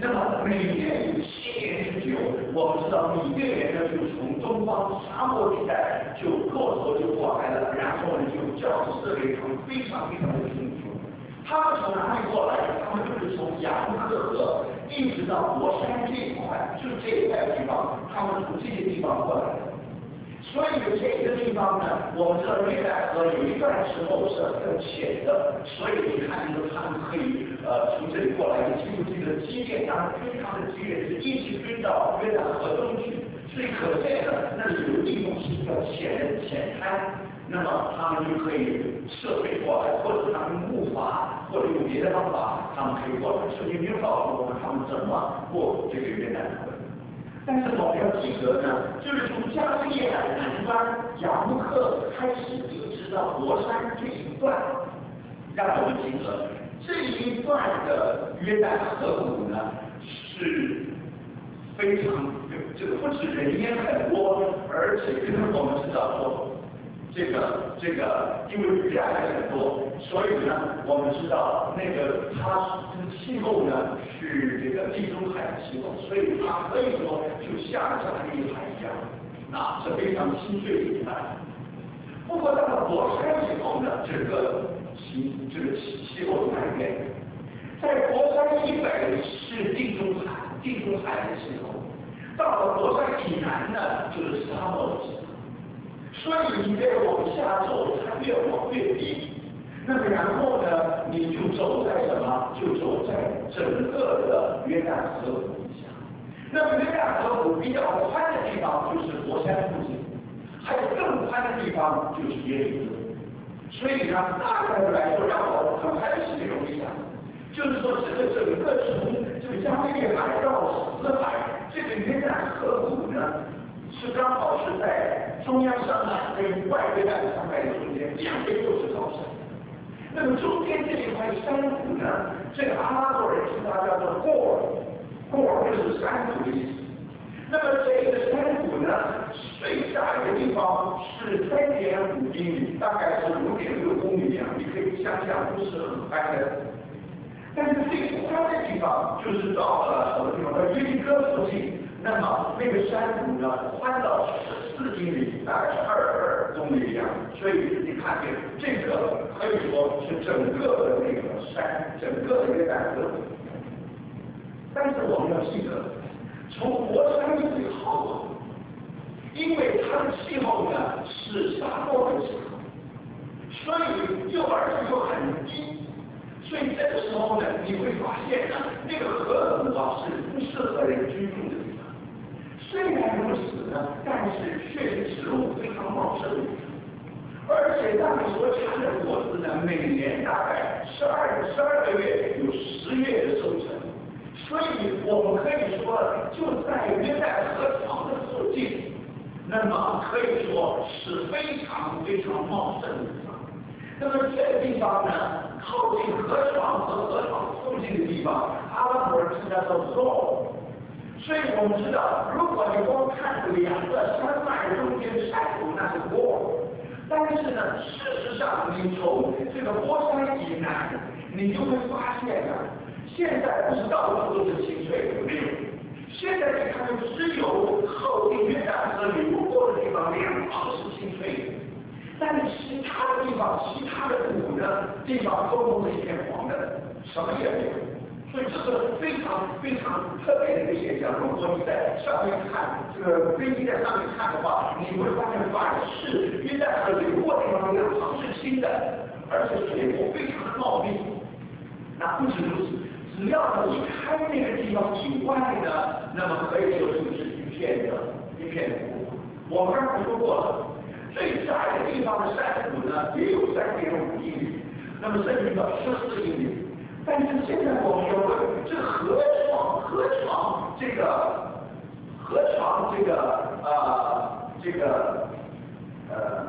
那么每年有七年之久，我们知道米甸人呢就从东方沙漠地带就骆驼就过来了，然后呢就叫以色列人非常非常的清楚。他们从哪里过来？他们就是从雅布克河一直到博山这一块，就这一块地方，他们从这些地方过来的。所以这个地方呢，我们知道约旦河有一段时候是很浅的，所以你看就是他们可以呃从这里过来，进入这个基甸，当然非常的激烈，是一直追到约旦河中去，所以可见的那里有地方是比较浅的浅滩。那么他们就可以涉水过来，或者他们木筏，或者用别的方法，他们可以过来。圣经没有告诉我们他们怎么过这个约旦河。但是我们要记得呢，就是从加利利海南端雅布克开始，一直到博山这一段，让我们记得这一段的约旦河谷呢是非常这个不止人烟很多，而且跟我们知道说。这个这个，因为雨量还很多，所以呢，我们知道那个它这个气候呢是这个地中海的气候，所以它可以说就像加利利海一样，啊，是非常清脆的一带。不过到了博山以后呢，整个气这个气气候改变，在博山以北是地中海，地中海的气候，到了博山以南呢，就是沙漠的气候。所以你越往下走，它越往越低。那么然后呢，你就走在什么？就走在整个的约旦河谷以下。那么约旦河谷比较宽的地方就是博山附近，还有更宽的地方就是耶利哥。所以呢，大概来说，让我很快的形容一下，就是说这个整个从这个加利利海到死海，这个约旦河谷呢。是刚好是在中央山脉跟外约旦山脉的中间，两边都是高山。那么中间这一块山谷呢，这个阿拉伯人称它叫做过尔，过尔就是山谷的意思。那么这个山谷呢，最大的地方是三点五英里，大概是五点六公里啊，你可以想象不是很宽的。但是最宽的地方就是到了什么地方？到约利哥附近。那么那个山谷呢，宽到十四英里，大概是二十二公里一样。所以你看见这个可以说是整个的那个山，整个的约旦河。但是我们要记得，从博山以后，因为它的气候呢是沙漠的气候，所以又而且又很低。所以这个时候呢，你会发现呢，那个河谷啊是不适合人居住的。虽然如此呢，但是却是植物非常茂盛的，而且那里所产的果子呢，每年大概十二十二个月有十月的收成，所以我们可以说就在约旦河床的附近，那么可以说是非常非常茂盛的地方。那么这个地方呢，靠近河床和河床附近的地方，阿拉伯人称它叫做所以我们知道，如果你光看两个山脉中间的山谷，那是波。但是呢，事实上，你从这个波山以南，你就会发现啊，现在不是到处都是清水，没有。现在你看，只有靠近约旦河流过的地方，两旁是清水的。但是其他的地方，其他的谷呢，地方通通是一片黄的，什么也没有。所以这是非常非常特别的一个现象。如果你在上面看这个飞机在上面看的话，你会发现凡是约旦河流过的地方，两旁是清的，而且水果非常的茂密。那不止如此，只要离开那个地方以外呢，那么可以说就是一片的一片湖。我们刚才说过了，最窄的地方的山谷呢也有三点五英里，那么甚至到十四英里。但是现在我们要问，这河床河床这个河床这个呃这个呃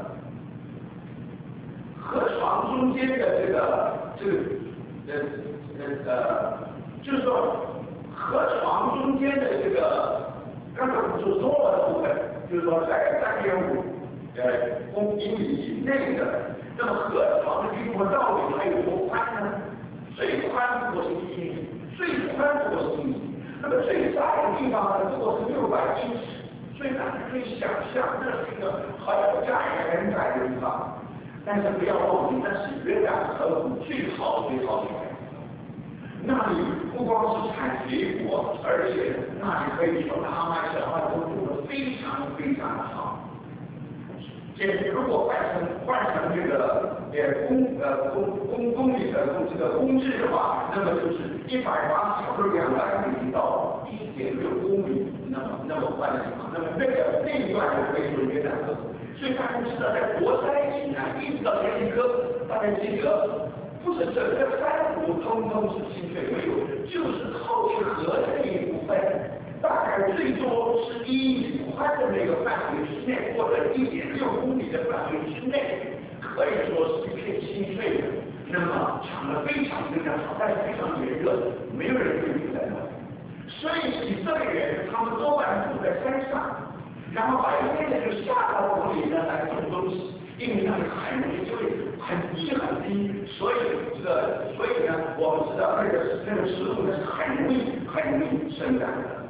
河床中间的这个这个呃呃呃，就是说河床中间的这个刚才我们说中了的部分，就是说在三点五呃公英里以内的，那么河床的地方到底还有多宽呢？最宽不过是一英里，最宽不过是一英里。 那么最窄的地方呢，如果是六百英尺，所以大家可以想象，这是一个很窄很窄的地方。但是不要忘记，那是约旦河谷最好最好的地方。那里不光是产水果，而且那里可以说大麦、小麦都种得非常非常的好。这如果换成换成这个呃公呃公公公里的这个公制的话，那么就是一百八十或两百公里到一点六公里，那么那么换的地方，那么那个那一段就可以说约旦河谷。所以大家知道，在国山以南一直到天津科，大概这个不是整个山谷通通是清水，没有，就是靠近河的那一部分。大概最多是一米宽的那个范围之内，或者一点六公里的范围之内，可以说是一片清脆的。那么长得非常非常好，但是非常炎热，没有人可以住在那里。所以以色列人他们多半住在山上，然后白天呢就下到谷里呢来种东西，因为那里海水就会很低很低，所以这个所以呢，我们知道那个那个食物呢是很容易很容易生长的。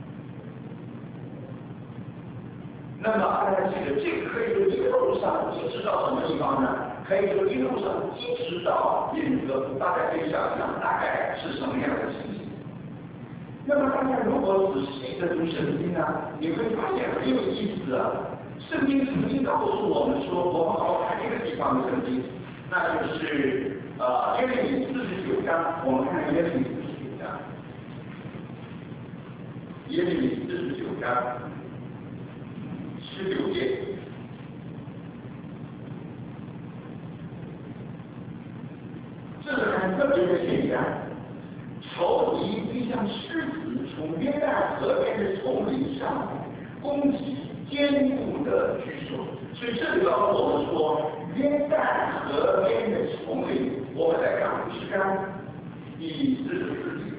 那么大家记得，这个可以说一路上一直到什么地方呢？可以说一路上一直到耶路撒冷，大家可以想象大概是什么样的情形。那么大家如果仔细的读圣经呢，你会发现很有意思啊。圣经曾经告诉我们说，我们好好看一个地方的圣经，那就是呃耶利米四十九章，我们看耶利米四十九章，耶利米四十九章。十九节，这是很特别的现象。仇敌必像狮子从约旦河边的丛林上攻击坚固的居所。所以这里告诉我们说，约旦河边的丛林，我们再看五十章第四十四节，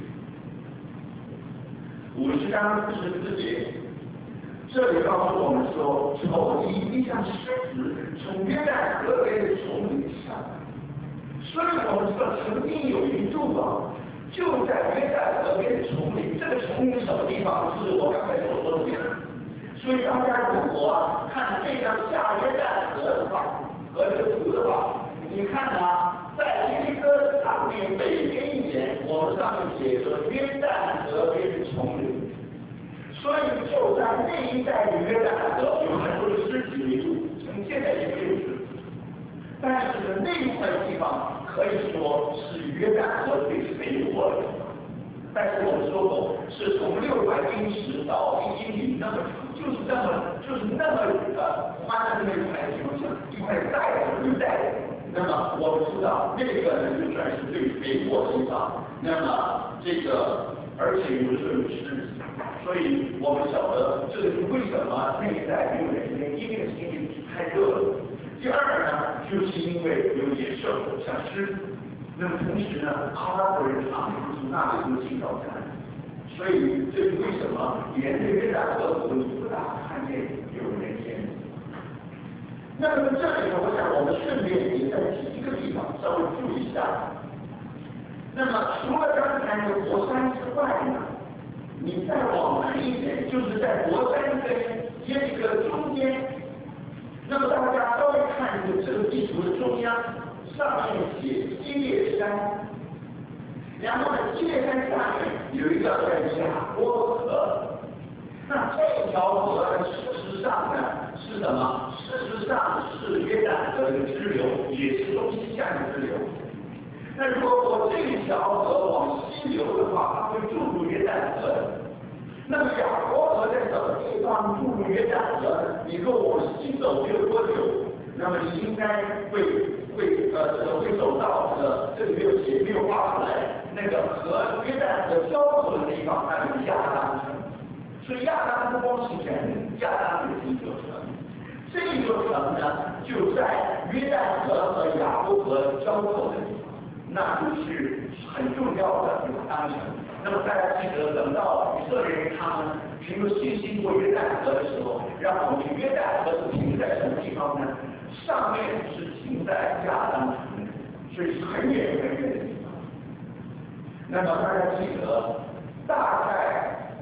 五十章四十四节。这里告诉我们说，仇敌必像狮子从约旦河边的丛林上。所以我们知道，曾经有一度啊，就在约旦河边的丛林。这个丛林什么地方？就是我刚才所说的地方。所以大家如果啊看这张下约旦河的话，河这个图的话，你看啊，在一个上面北边一点，我们上面写着约旦河边的丛林。所以就在那一带的约旦河有很多的尸体为主，从现在也没有尸体，但是呢那一块地方可以说是约旦河最肥沃的地方。但是我们说过，是从六百英尺到一英里，那么就是那么就是那么呃宽的那一块地方，像一块带的绿带。那么我们知道那个呢就算是最肥沃的地方。那么这个而且有时候有尸体。所以我们晓得这个是为什么那一带没有人烟，因为天气太热了。第二呢，就是因为有野兽，像狮子。那么同时呢，阿拉伯人常常从那里就进到这里，所以这是为什么沿着约旦河谷你不大看见有人烟。那么这里呢，我想我们顺便也在提一个地方稍微注意一下。那么除了刚才的国山之外呢？你再往南一点，就是在国山跟耶利哥中间。那么大家稍微看一个这个地图的中央，上面写基列山，然后呢，基列山下面有一个叫雅波河。那这条河呢，事实上呢是什么？事实上是约旦河的支流，也是东西向的支流。那如果我这条河往西流的话，它会注入约旦河的。那么雅波河在什么地方注入约旦河呢？你说我西走没有多久，那么你应该会会呃会走到这个这里没有写没有画出来，那个和约旦河交口的地方，那就是亚当城。所以亚当不光是人，亚当也是一座城。这一座城呢，就在约旦河和雅波河交口的地方。那就是很重要的一个当城。那么大家记得，等到以色列人他们凭着信心过约旦河的时候，让我们约旦河是停在什么地方呢？上面是停在亚当城，所以是很远很远的地方。那么大家记得，大概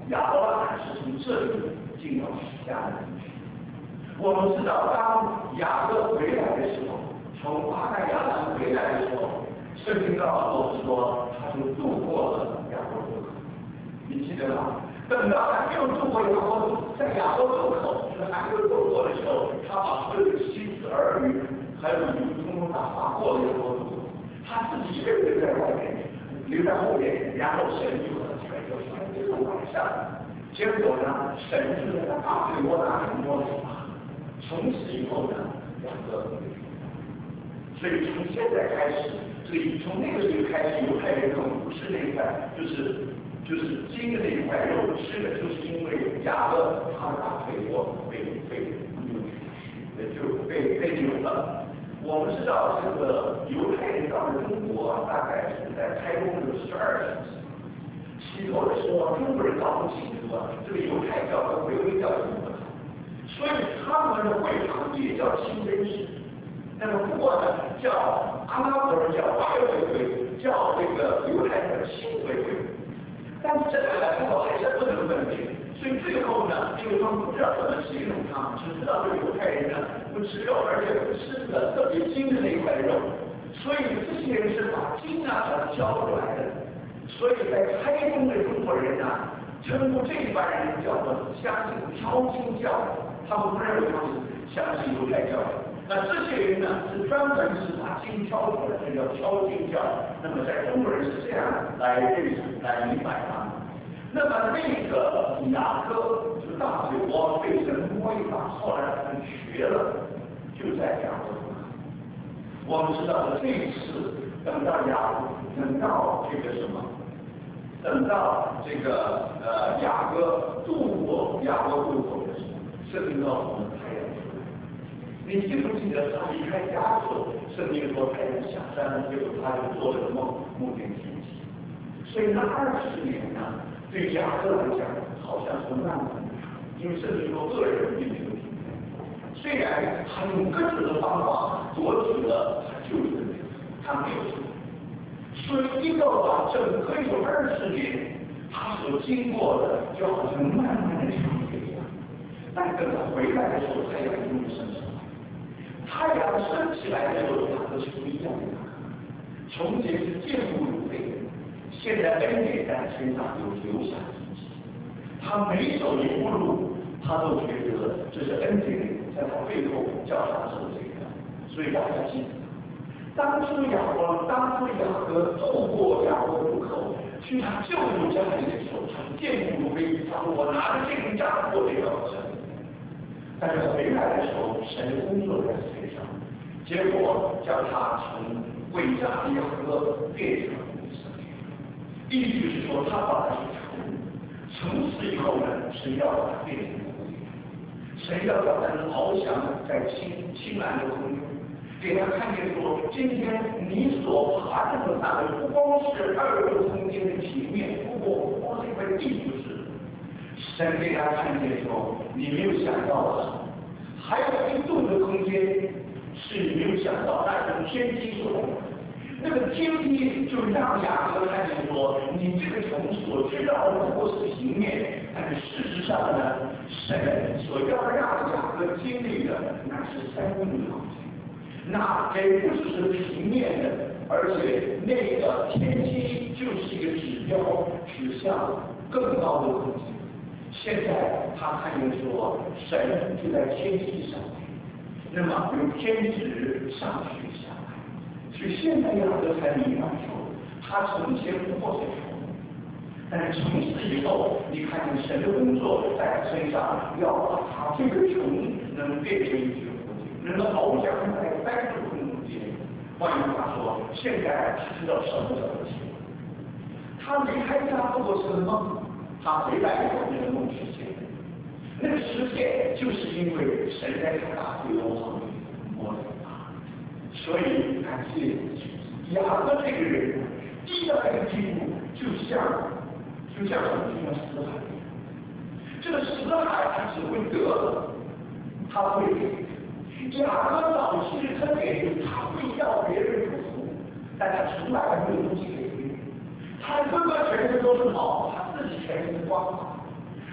亚伯拉罕是从这里进到迦南地区。我们知道，当雅各回来的时候，从巴旦亚兰回来的时候，圣经告诉我们说，他就渡过了雅各渡口。你记得吗？等到还没有渡过雅各，在雅各渡口，就是还没有渡过的时候，他把所有的妻子儿女还有女通通打发过了雅各渡口，他自己一个人在外面，留在后面，然后神就和他说：“说这个晚上。”结果呢，神就在他大腿窝那里摸了一把。从此以后呢，两个，所以从现在开始，所以从那个时候开始，犹太人不吃那一块，就是就是筋的那一块肉，吃的就是因为亚伯他的大腿窝被被扭曲，就被被扭了。我们知道这个犹太人到了中国，大概是在开工的十二世纪。起头的时候，中国人搞不清楚啊，这个犹太教和回归教怎么。所以他们的会堂也叫清真寺，那么不过呢，叫阿拉伯人叫巴约会会，叫这个犹太人新会会。但是这两个最后还是不能分别，所以最后呢，因为他们不知道怎么形容他们，只知道这个犹太人呢不吃肉，而且不吃的特别精的那一块肉，所以这些人是把筋啊把它教出来的。所以在开宗的中国人啊，称呼这一帮人叫做相信挑经教。他们不认为他们相信犹太教，那这些人呢是专门是把经挑出来，这叫挑经教。那么在中国人是这样来认识、来明白他们。那么那个雅各就大嘴窝被神摸一把，后来他们学了，就在雅各。我们知道这一次等到雅等到这个什么，等到这个呃雅各渡过雅各渡口的时候。圣经告诉我们太阳出来，你记不记得他离开家的时候，圣经说太阳下山，结果他就做了个梦，梦见天气。所以那二十年呢，对雅各来讲好像是漫长的，因为圣经说恶人并没有停止。虽然他用各种的方法夺取了他救恩的，他没有错。所以一个把整个有二十年，他所经过的就好像慢慢的长河一样。但等他回来的时候，太阳终于升起来。太阳升起来的时候，雅各是不一样的。从前是见步如飞的，现在恩典在身上有留下痕迹。他每走一步路，他都觉得这是恩典在他背后叫他走这个。所以大家记得，当初雅各，当初雅各透过雅各渡口去他救主家里的时候，他见步如飞，他说我拿着这根家过这个好像。但是回来的时候，神工作在身上，结果叫他从伟大的雅各变成以色列。意思是说，他把他去除，从此以后呢，神要把他变成奴隶，神要叫他翱翔在青青蓝的空中，给他看见说，今天你所爬这个范围，不光是二维空间的平面，不过不光是一块地就是。神给他看见说，你没有想到的，还有一度的空间是你没有想到，那是天梯所在。那个天梯就让雅各看见说，你这个城所知道的不过是平面，但是事实上呢，神所要让雅各经历的那是三维的空间，那也不只是平面的，而且那个天梯就是一个指标，指向更高的空间。现在他看见说，神就在天际上面，那么由天职上去下来，所以现在雅各才明白说，他从前不过是穷，但是从此以后，你看见神的工作在他身上，要把他这个穷能变成一个富足，能够翱翔在三个空间。换句话说，现在他知道什么叫做钱，他离开家不过是个梦。他回来以后，那个梦实现，那个实现就是因为神在他大腿窝旁边摸了他，所以感谢雅各这个人，低到这个地步，就像就像什么？就像死海。这个死海他只会得，他会给。雅各早期他给，他会要别人祝福，但他从来没有东西给别人。他哥哥全身都是毛，他自己全身是光，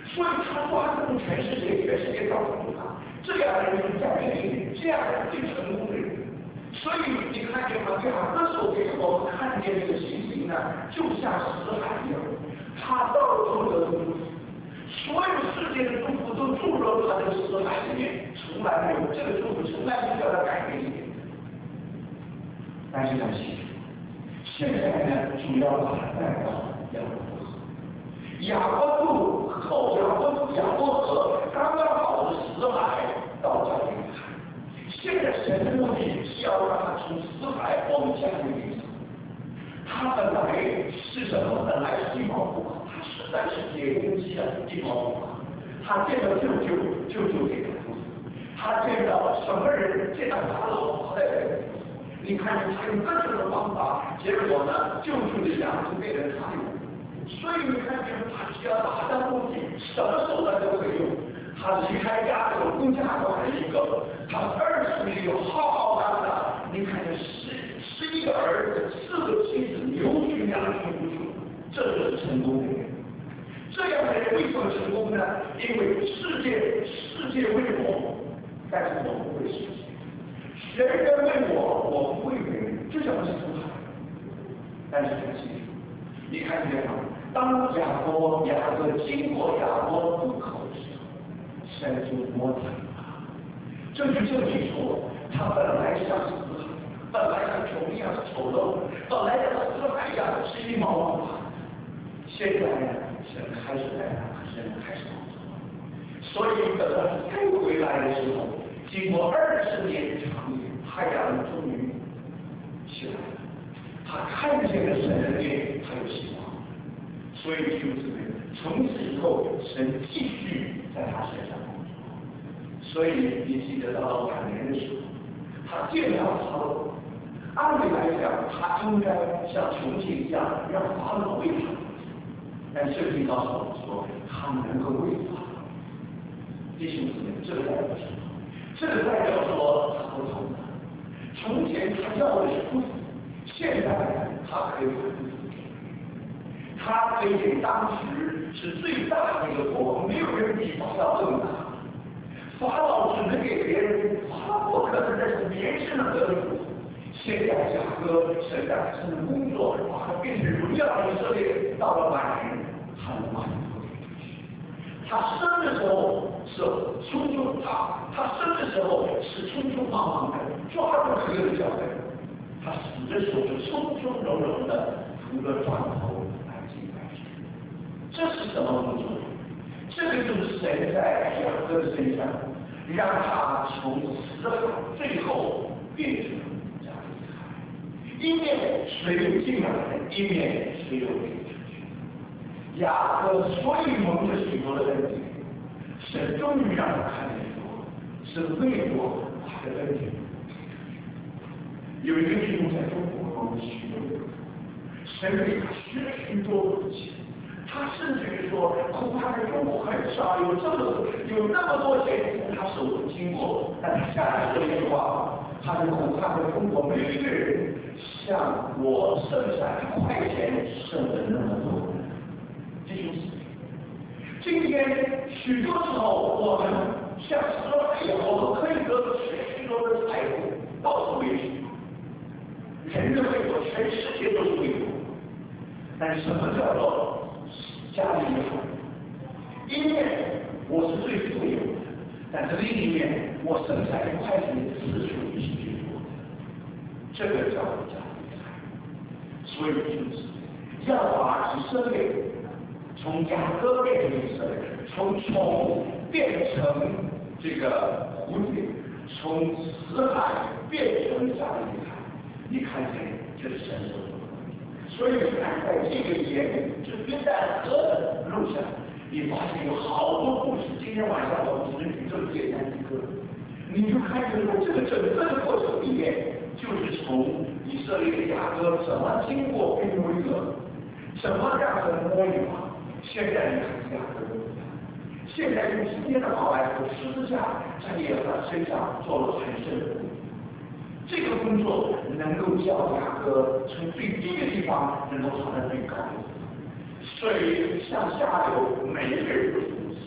所以他说他从全世界，全世界造出他，这样的人是在这里，这样的最成功的人。所以你看见吗？雅各手给我们看见这个情形呢，就像死海一样，他到处的祝福，所有世界的祝福都注入到他的死海里面，从来没有这个祝福从来没有得到改变一点。但是很清楚，现在呢，主要把它带到雅各河，雅各渡口，雅各雅各河刚刚好是死海到加利利海。现在神的目的是要让他从死海往加利利走。他本来是什么？本来是一毛不拔，他实在是铁公鸡啊，一毛不拔。他见到舅舅，舅舅给他扶持；他见到什么人，见到法老，他在给他扶持。你看，他用各种的方法，结果呢，舅舅的羊就被人杀了。所以你看，他只要达到目的，什么手段都可以用。他离开家有公家管了一个，他二十年有浩浩荡荡，你看这十十一个儿子，四个妻子，牛群羊群无数，这就是成功的人。这样的人为什么成功呢？因为世界世界为我，但是我不为世界；人人为我，我不为人，这叫死海。但是很清楚，你看见吗？当亚伯雅各经过亚伯渡口的时候，神就摸他，这就证明说，他本来像死海，本来像穷一样的丑陋，本来像死海一样是一毛不拔。现在呢，神开始带他，神开始工作，所以等他再回来的时候，经过二十年的长夜，太阳终于起来了。他看见了神的面，他有希望。所以弟兄姊妹，从此以后，神继续在他身上工作。所以你记得到晚年的时候，他见到法老，按理来讲，他应该像穷尽一样让法老为他，但圣经告诉我们说，他能够为法老。弟兄姊妹，这个代表什么？这个代表说他不同了。从前他要的是夫子，现在他可以把夫子给。他可以给当时是最大的一个国，没有人比法老更大。法老只能给别人，法老不可能在别人身上得福。现在雅各神在他身上工作，把他变成荣耀以色列，到了晚年，他能把你托给出去。他生的时候是匆匆，他他生的时候是匆匆忙忙的，抓住这个脚的；他死的时候是从从容容的，扶着砖头。这是什么工作？这个就是神在雅各的身上，让他从死海最后变成加利利海，一面水流进来，一面水流流出去。雅各所以蒙着许多的恩典，神终于让他看见说，是为我他的恩典。有一个弟兄在中国蒙许多的，神给他许了许多的钱。他甚至于说，恐怕在中国很少有这么有那么多钱从他手中经过。但他下来说一句话，他说恐怕在中国没有一个人像我剩下一块钱剩的那么多。弟兄姊妹，今天许多时候我们像说，哎呀，我们可以得到许许多的财富，到处为主，人人为我，全世界都是为我。但是什么叫做？家里面，一面我是最富有的，但是另一面我剩下一块钱是属于是最多的，这个叫做家里财。所以就是要把以色列从雅各变成以色列，从虫变成这个蝴蝶，从死海变成加利利海。你看见这是神所做的。所以你看，在这个沿这约旦河的路上，你发现有好多故事。今天晚上我只能举这么简单一个，你就看见这个整个的过程里面，就是从以色列的雅各怎么经过变为一个，怎么让人摸鱼化。现在你看雅各不一样，现在用今天的话来说，十字架在耶和华身上做了很深的工作。这个工作能够叫雅各从最低的地方能够爬到最高的地方，水向下流，每一个人都是如此。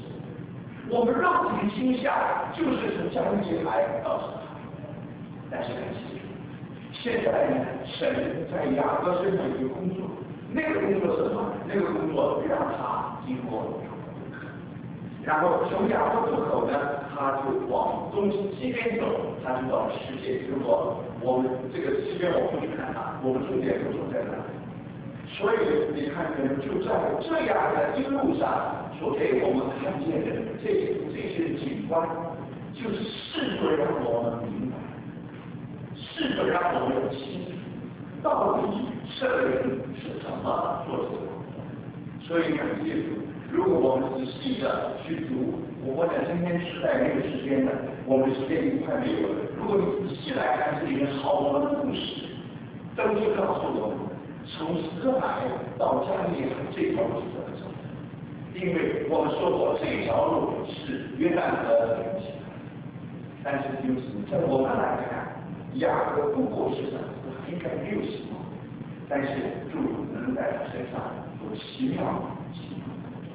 我们肉体的倾向就是从加利来到这，但是很清楚，现在呢，神在雅各身上有一个工作，那个工作是什么？那个工作让他经过雅各渡口，然后从雅各渡口呢，他就往东西边走，他就到了世界。如果我们这个西边我不去看它，我们重点就走在那里。所以你看见就在这样的一路上所给我们看见的这这些景观，就是试图让我们明白，试图让我们清楚，到底圣灵是怎么做这个工作。所以感谢主，如果我们仔细的去读，我讲今天实在没有时间的，我们时间已经快没有了。如果你仔细来看，这里面好多的故事，都是告诉我们。从死海到加利利这条路是怎么走的？因为我们说过，这条路是约旦河连起来，但是就是在我们来看，雅各不过是的，应该没有希望，但是主能在他身上有奇妙奇妙的工作。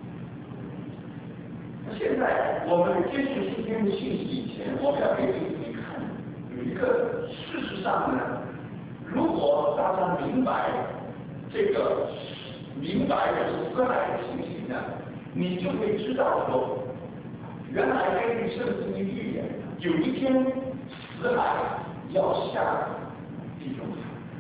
那现在我们接触今天的信息以前，我们要给自己看有一个事实上呢。如果大家明白这个明白的死海的情形呢，你就会知道说，原来根据圣经的预言，有一天死海要下地中海。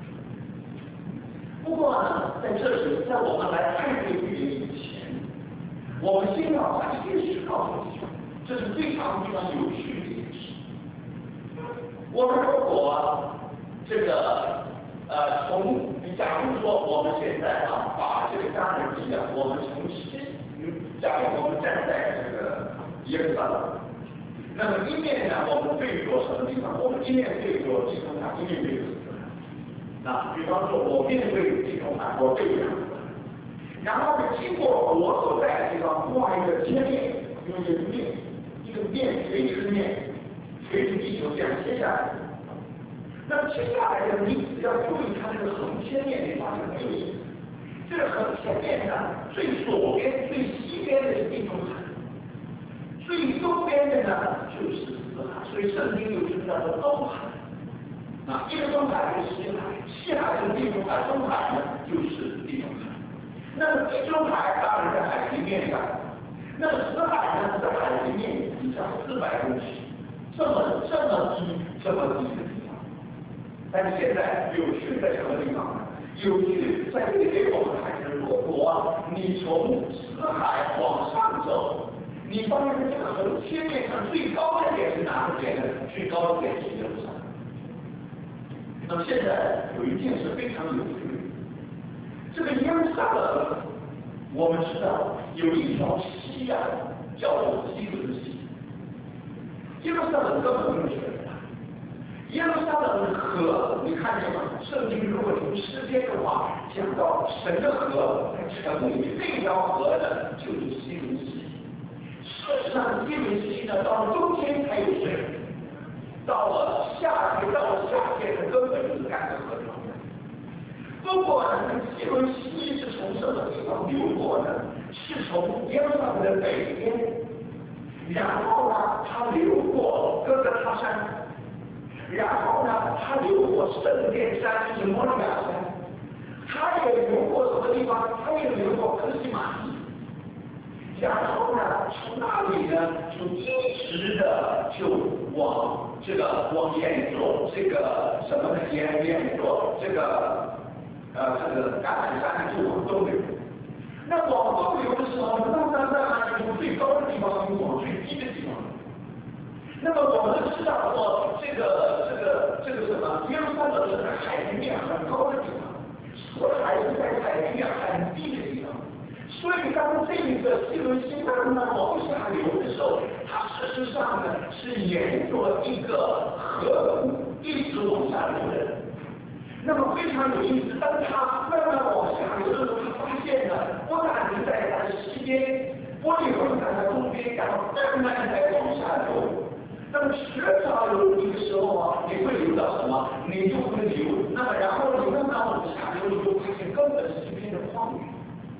不过呢，在这里，在我们来看这个预言以前，我们先要把一件事告诉你，这是非常非常有趣的一件事。我们如果这个呃，从假如说我们现在啊，把这个加勒底啊，我们从西，假如我们站在这个耶路撒冷，那么一面呢，我们对着什么地方？我们一面对着地中海，一面对着死海。那比方说，我面对地中海，我对着死海，然后呢，经过我所在的地方画一个切面，用一个面，一个面垂直面，垂直地球这样切下来。那么接下来的你只要注意看这个横切面，你发现很有意思。这个横切面上最左边、最西边的是地中海，最东边的呢就是死海，所以圣经有句叫做东海。啊，一个东海就是西海，西海是地中海，东海呢就是地中海。那么地中海当然在海平面上，那么死海呢在海平面以上四百公尺，这么这么低，这么低的。但是现在有趣在什么地方呢？有趣在这里给我们看见，如果你从死海往上走，你发现这个横切面上最高的点是哪个点呢？最高的点是耶路撒冷。那么现在有一件事非常有趣，这个耶路撒冷，我们知道有一条溪啊，叫做基伦溪。耶路撒冷根本没有水。耶路撒冷的河，你看见吗？圣经如果从诗篇的话讲到神的河在城里面，那条河呢就是基伦溪。事实上，基伦溪呢到了冬天才有水，到了夏天，到了夏天呢根本就是干的河状态。不过呢，基伦溪是从什么地方流过呢？是从耶路撒冷的北边，然后呢，它流过哥哥他山。然后呢，它流过圣殿山，就是摩利亚山，它也流过什么地方？它也流过科西玛地。然后呢，从那里呢，就一直的就往这个往沿着这个什么呢？沿沿着这个呃这个橄榄山就往东流。那往东流的时候，那那那从最高的地方往最低的地方。那么我们知道说，这个这个这个什么，耶路撒冷是在海平面很高的地方，死海是在海平面很低的地方。所以当这个基伦溪慢慢往下流的时候，它事实上呢是沿着一个河谷一直往下流的。那么非常有意思，当它慢慢往下流的时候，他发现呢，不但是在它的西边，波利河在它东边，然后慢慢在往下流。那么缺少流一个时候啊，你会流到什么？你就会流。那么然后你慢慢往下流，你就发现根本是一片的荒原。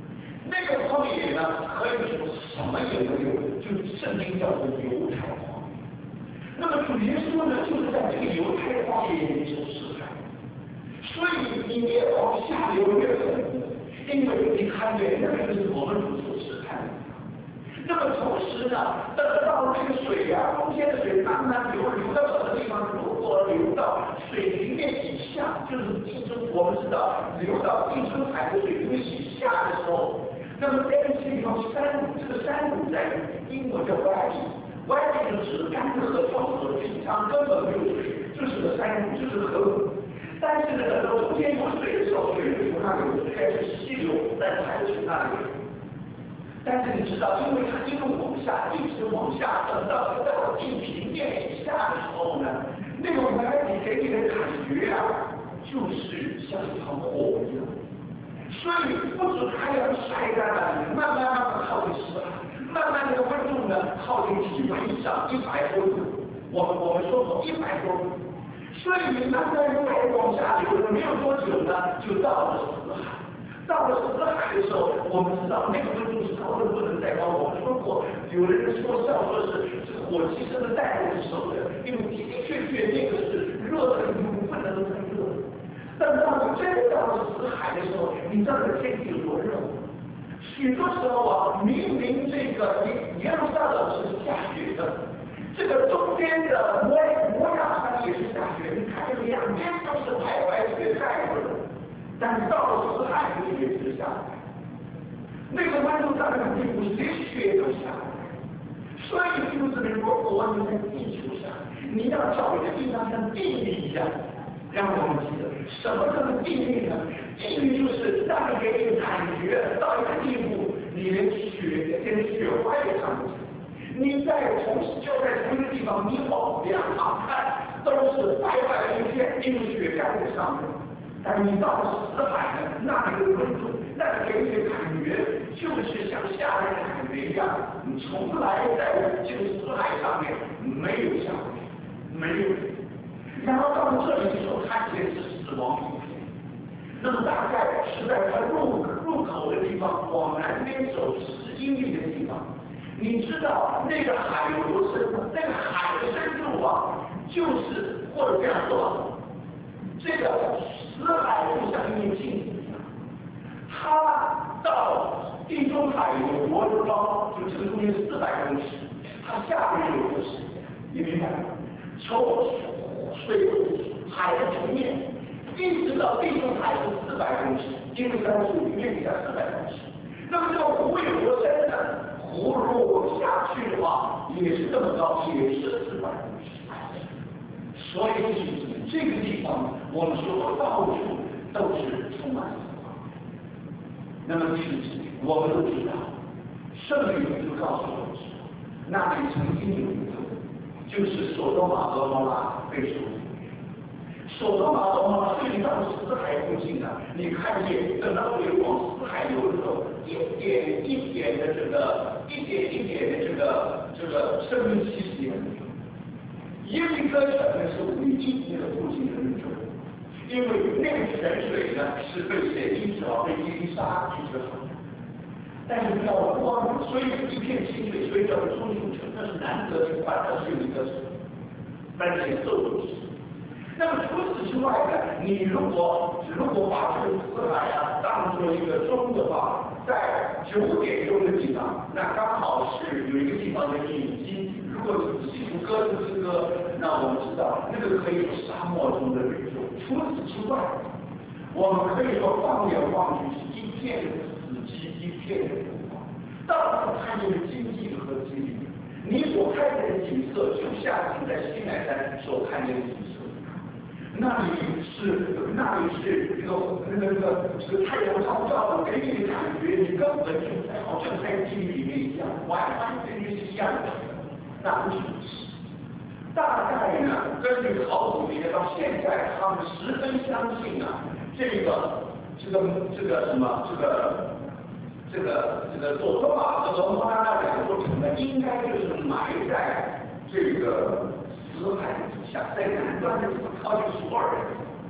那个荒野呢，可以说什么也没有，就是圣经叫做犹太荒野。那么主耶稣呢，就是在这个犹太荒野里受试探，所以你越往下流越狠，因为你看见那个是我们主所试探的。那么同时呢，等到这个水啊，中间的水慢慢流，流到什么地方？如果流到水平面以下，就是地中，我们知道流到地中海的水平面以下的时候，那么这个地方山谷，这个山谷在英文叫 valley，valley 就指干涸和潮河，平常根本没有水，就是个山谷，就是河谷。但是呢，等到中间有水的时候，水流那里开始溪流，在海水那里。但是你知道，因为它一路往下，一直往下，等到到地平面以下的时候呢，那种海底给你的感觉啊，就是像一团火一样。所以不止太阳晒干了，慢慢慢慢靠近死海，慢慢那个温度呢靠近体温以上一百多度。我们我们说过一百多度，所以你慢慢再往下流，没有多久呢，就到了死海。到了死海的时候，我们知道那个温度是高的不能再高。我们说过，有人说笑说是这个火鸡生的带动是熟的，因为的的确确那个是热的，你不能太热。但当你真的到了死海的时候，你知道这天气有多热吗？许多时候啊，明明这个你耶路撒冷是下雪的，这个中间的摩摩亚山也是下雪，你看这两边都是白白雪盖着的。但是到了死海的雪之下，那个温度到那个地步，连雪都下来。所以就是如果你在地球上，你要找一个地方像地狱一样，让我们记得什么叫做地狱呢？地狱就是让你给你感觉到一个地步，你连雪连雪花也看不见。你在同时就在同一个地方，你往两旁看都是白白一片，因为雪盖在上面。但是你到了死海呢，那里的温度，那给你的感觉就是像下面的感觉一样，你从来在这个死海上面没有下面，没有。然后到了这里的时候，看见是死亡一片。那么大概是在它入入口的地方，往南边走十英里的地方，你知道那个海有多深吗？那个海的深度啊，就是或者这样说，这个。死海就像一面镜子一样，它到地中海有多高？就这个中间四百公尺，它下面有多深？你明白吗？从水海的平面一直到地中海是四百公尺，因为它水平面底下四百公尺。那么这个湖有多深呢？湖如果下去的话，也是这么高，也是四百公尺。所以这个地方，我们说到处都是充满死亡。那么其实我们都知道，圣灵就告诉我们说，那里曾经有一个，就是所多玛和摩拉被收复。所多玛和摩拉虽然到死海附近呢，你看见等到流往死海流的时候，一点一点的这个，一点一点的这个这个生命气息。耶利哥城呢是唯一那个附近的人种，因为那个泉水呢是被谁医治好，被伊丽莎医治好的。但是不要忘了，所以一片清水，所以叫做松树城，那是难得的，反正是耶利哥城，而且受都是。那么除此之外呢，你如果如果把这个死海啊当做一个钟的话，在九点钟的地方，那刚好是有一个地方叫引经。如果仔细读歌词之歌，那我们知道那个可以说沙漠中的绿洲。除此之外，我们可以说放眼望去是一片死寂，一片的枯黄。到处看见荆棘和棘藜，你所看见的景色就像你在西乃山所看见的景色。那里是那里是这个那个那个这个太阳照照的，给你的感觉，你根本就在好像在地狱里面一样，完完全全是一样的。那不是如此。大概呢，根据考古学到现在，他们十分相信啊，这个这个这个什么这个这个这个所多玛和摩拉那两座城呢，应该就是埋在这个死海之下，在南端的地方靠近索尔的地方。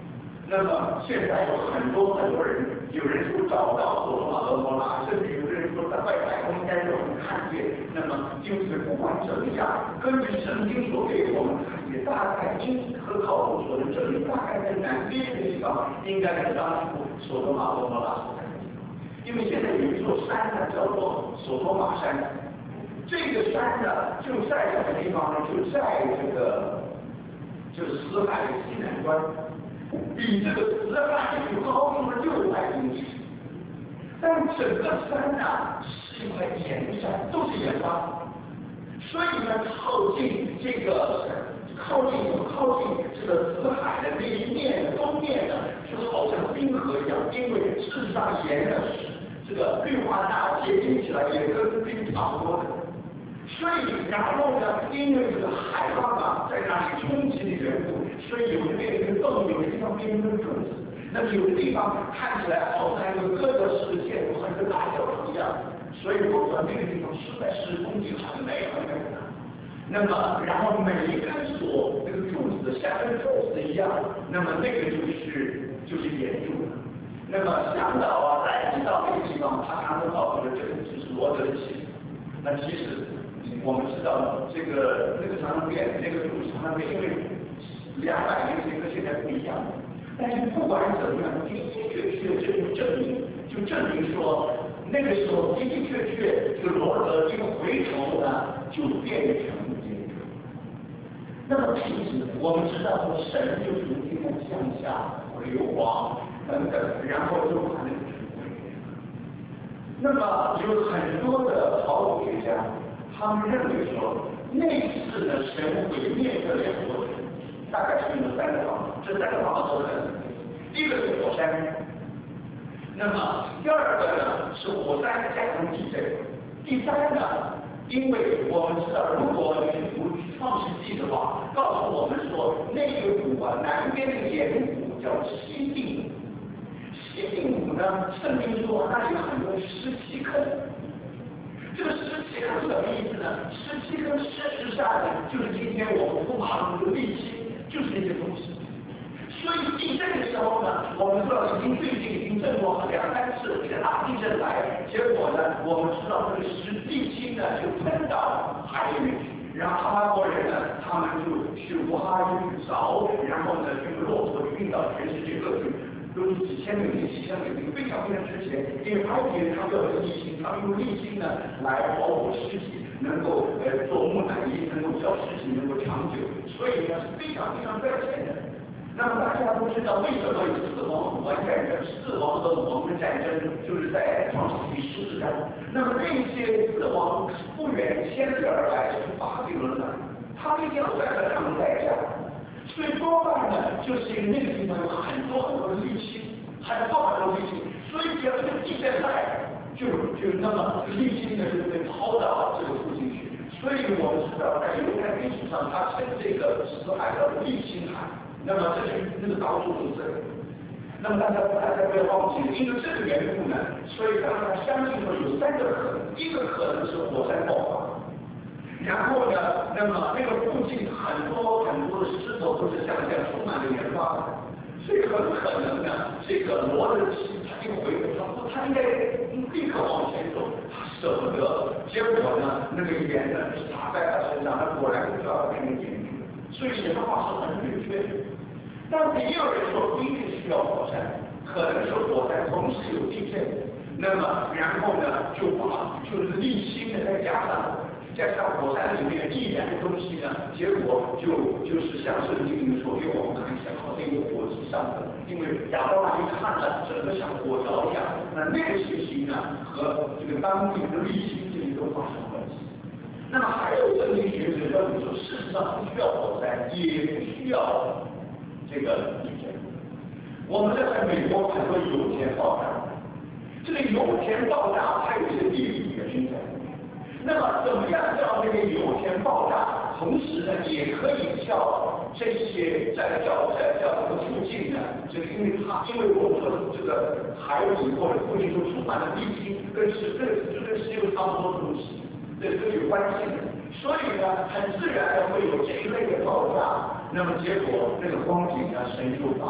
那么现在有很多很多人，有人说找不到索多玛和摩拉，甚至有的人说在外太空应该有人看见。那么就是不管怎么样，根据圣经所给我们看见，大概经和考古所的证明，大概在南边的地方应该是当初索多玛和摩拉所在的地方。因为现在有一座山呢，叫做索多玛山。这个山呢，就在什么地方呢？就在这个，就是死海的西南端，比这个死海就高出了六百公尺。但整个山呢是一块岩山，都是岩巴，所以呢，靠近这个，靠近靠近这个死海的那一面东面呢，就好像冰河一样，因为事实上岩呢是这个绿化大结冰起来也跟冰差不多的。所以，然后呢，因为这个海浪啊在那里冲击的缘故，所以有的变成洞，有的地方变成柱子。那么有的地方看起来好像一个哥德式的建筑，和一个大教堂一样。所以我说那个地方实在是风景很美很美的。那么，然后每一根锁那个柱子像跟柱子一样，那么那个就是就是岩柱。那么向导啊，来到那个地方，他常常告诉我，这个就是罗德的气。那其实。我们知道这个那个常常变，那个柱常常变，因为两百年前和现在不一样。但是不管怎么样，的的确确这就证明，就证明说那个时候的的确确这个罗德一个回头呢，就变成建筑。那么其实我们知道说神就从天上向下流光等等，然后就把那个城毁灭。那么有很多的考古学家。他们认为说，那次的神毁灭这两座城，大概是有三个方法，这三个方法都很，第一个是火山，那么第二个呢是火山加上地震，第三个，因为我们知道，如果你读创世纪的话，告诉我们说，那个谷啊，南边的岩谷叫西定谷，西定谷呢，圣经说那里有很多石器坑。这个十七根什么意思呢？十七根事实上呢，就是今天我们铺马路的沥青，就是那些东西。所以地震的时候呢，我们知道已经最近已经震过两三次，这个大地震来，结果呢，我们知道这个石沥青呢就喷到海里面去，然后哈国人呢，他们就去武汉去找，然后呢用骆驼运到全世界各地。都是几千美金、几千美金，非常非常值钱。因为埃及人他们要有沥青，他们用沥青呢来保护尸体，能够呃做木乃伊，能够叫尸体能够长久，所以呢是非常非常赚钱的。那么大家都知道为什么有四王五王战争？四王和五王的战争就是在创世纪十四章。那么这些四王不远千里而来，是巴比伦来，他们一定要在这上代价。所以多半呢，就是因为那个地方有很多很多的沥青，很多很多沥青，所以只要这个地震来，就就那么沥青呢就被抛到这个附近去。所以我们知道，在犹太历史上，它称这个死海叫沥青海。那么这是那个到处都是。那么大家大家不要忘记，因为这个缘故呢，所以大家相信说有三个可能，一个可能是火山爆发。然后呢，那么那个附近很多很多的石头都是像这样充满了盐巴的，所以很可能呢，这个罗德气他就回他不他应该立刻往前走，他舍不得，结果呢，那个盐呢洒在他身上，他果然就要变成盐去了，所以这个话是很准确的。但是也有人说不一定需要火山，可能是火山同时有地震，那么然后呢就把就是沥青的再加上。加上火山里面易燃的东西呢，结果就就是像圣经里说，给我们看起来好像一个火机上的，因为亚当一看了，整个像火烧一样，那那个情形呢，和这个当地的沥青这里都发生关系。那么还有圣经学者认为说，事实上不需要火山，也不需要这个地震。我们在美国很多油田爆炸，这个油田爆炸它有一些地理原因在。那么怎么样叫这个油田爆炸？同时呢，也可以叫这些在叫在叫这个附近呢，这个因为它因为我们说这个海里或者附近都充满了沥青，跟石跟这跟石油差不多的东西，这是有关系的。所以呢，很自然的会有这一类的爆炸。那么结果那个光景呢，神就把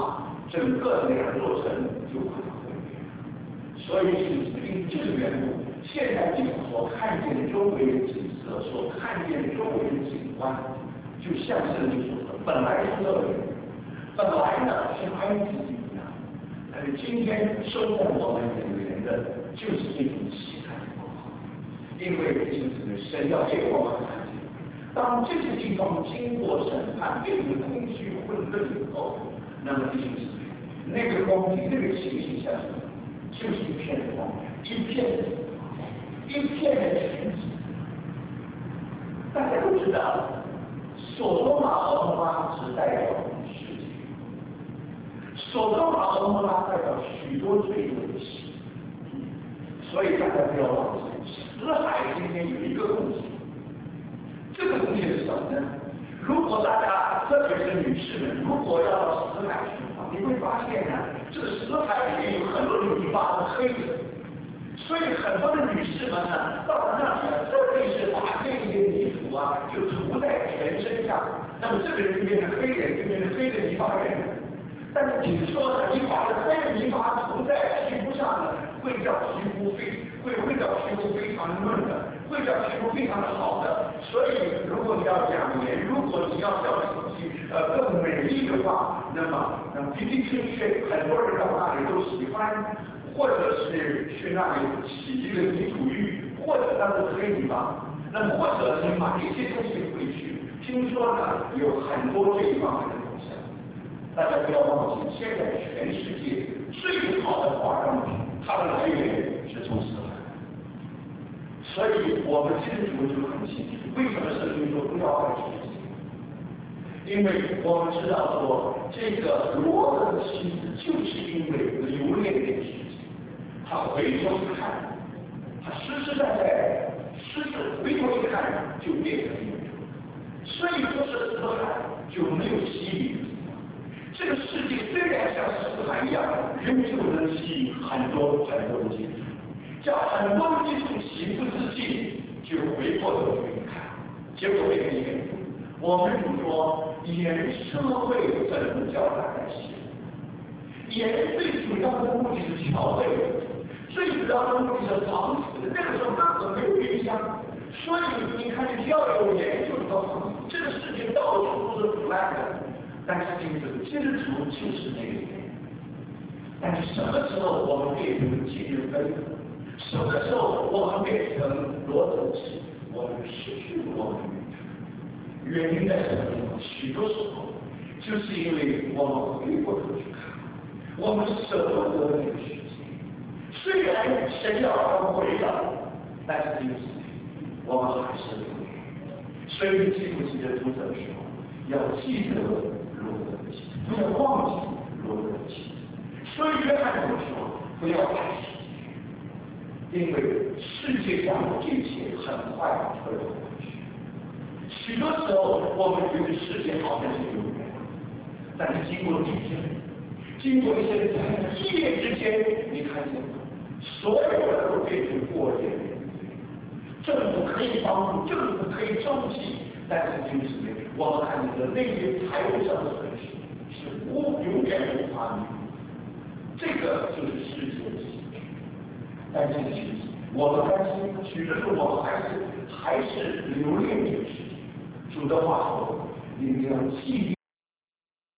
整个两座城就可能毁灭。所以是因这个缘故，现在地所看见周围的景色，所看见周围的景观，就像圣经说的，本来是这里，本来呢是埃及地一样，但是今天收在我们眼前的，就是这种期待。因为就是神要给我们看见，当这些地方经过审判，变成空虚混沌以后，那么弟兄姊妹，那个光景，那个情形下去，就是一片的光明，一片的一片的全景。大家都知道，所多玛和蛾摩拉只代表世界，所多玛和蛾摩拉代表许多罪恶的心，所以大家不要忘记。死海今天有一个东西，这个东西是什么呢？如果大家，特别是女士们，如果要到死海去的话，你会发现呢，这个死海里面有很多的泥巴和黑的，所以很多的女士们呢，到了那里呢，特别是把这些泥土啊，就涂在全身上，那么这个人就变成黑人，就变成黑的泥巴人。但是听说呢，你把这黑的泥巴涂在皮肤上呢，会让皮肤非会会让皮肤非常嫩的，会让皮肤非常的好的。所以，如果你要养颜，如果你要叫自己呃更美丽的话，那么那么的的确确，很多人到那里都喜欢，或者是去那里洗一个泥土浴，或者当是黑泥巴，那么或者你买一些东西回去。听说呢，有很多这一方面的东西。大家不要忘记，现在全世界最好的化妆品，它的来源是从死海。所以我们基督徒就很清楚，为什么圣经说不要爱世界？因为我们知道说，这个罗德的妻子就是因为留恋这个世界，他回头一看，他实实在在，实实回头一看就变成一个，所以不是死海就没有吸引力。这个世界虽然像死海一样，仍旧能吸引很多很多的基督徒，叫很多的基督徒情不自禁就回过头去看，结果变成一个。我们主说，盐社会怎么叫大家信？盐最主要的目的是调味，最主要的目的是防腐。那个时候根本没有冰箱，所以你看，只要有盐就能防腐。这个世界到处都是腐烂的。但是这个基督徒就是那个人，但是什么时候我们变成基督徒？什么时候我们变成罗德妻？我们失去了我们的原因在什么地方？许多时候就是因为我们回过头去看，我们舍不得那个世界。虽然神要我们回来，但是就是我们还是不愿。所以记不记得读者说，要记得罗德的妻子，不要忘记罗德的妻子。所以约翰怎么说？不要爱世界，因为世界上的这一切很快会过去。许多时候，我们觉得世界好像是永远，但是经过地震，经过一些灾难，一夜之间，你看见所有的都变成过眼云烟。政府可以帮助，政府可以救济。但是就是我们看见的那些财务上的损失是无永远无法弥补，这个就是世界的形式。但是其实我们担心，许多时候我们还是还是留恋这个世界。主的话说，你要记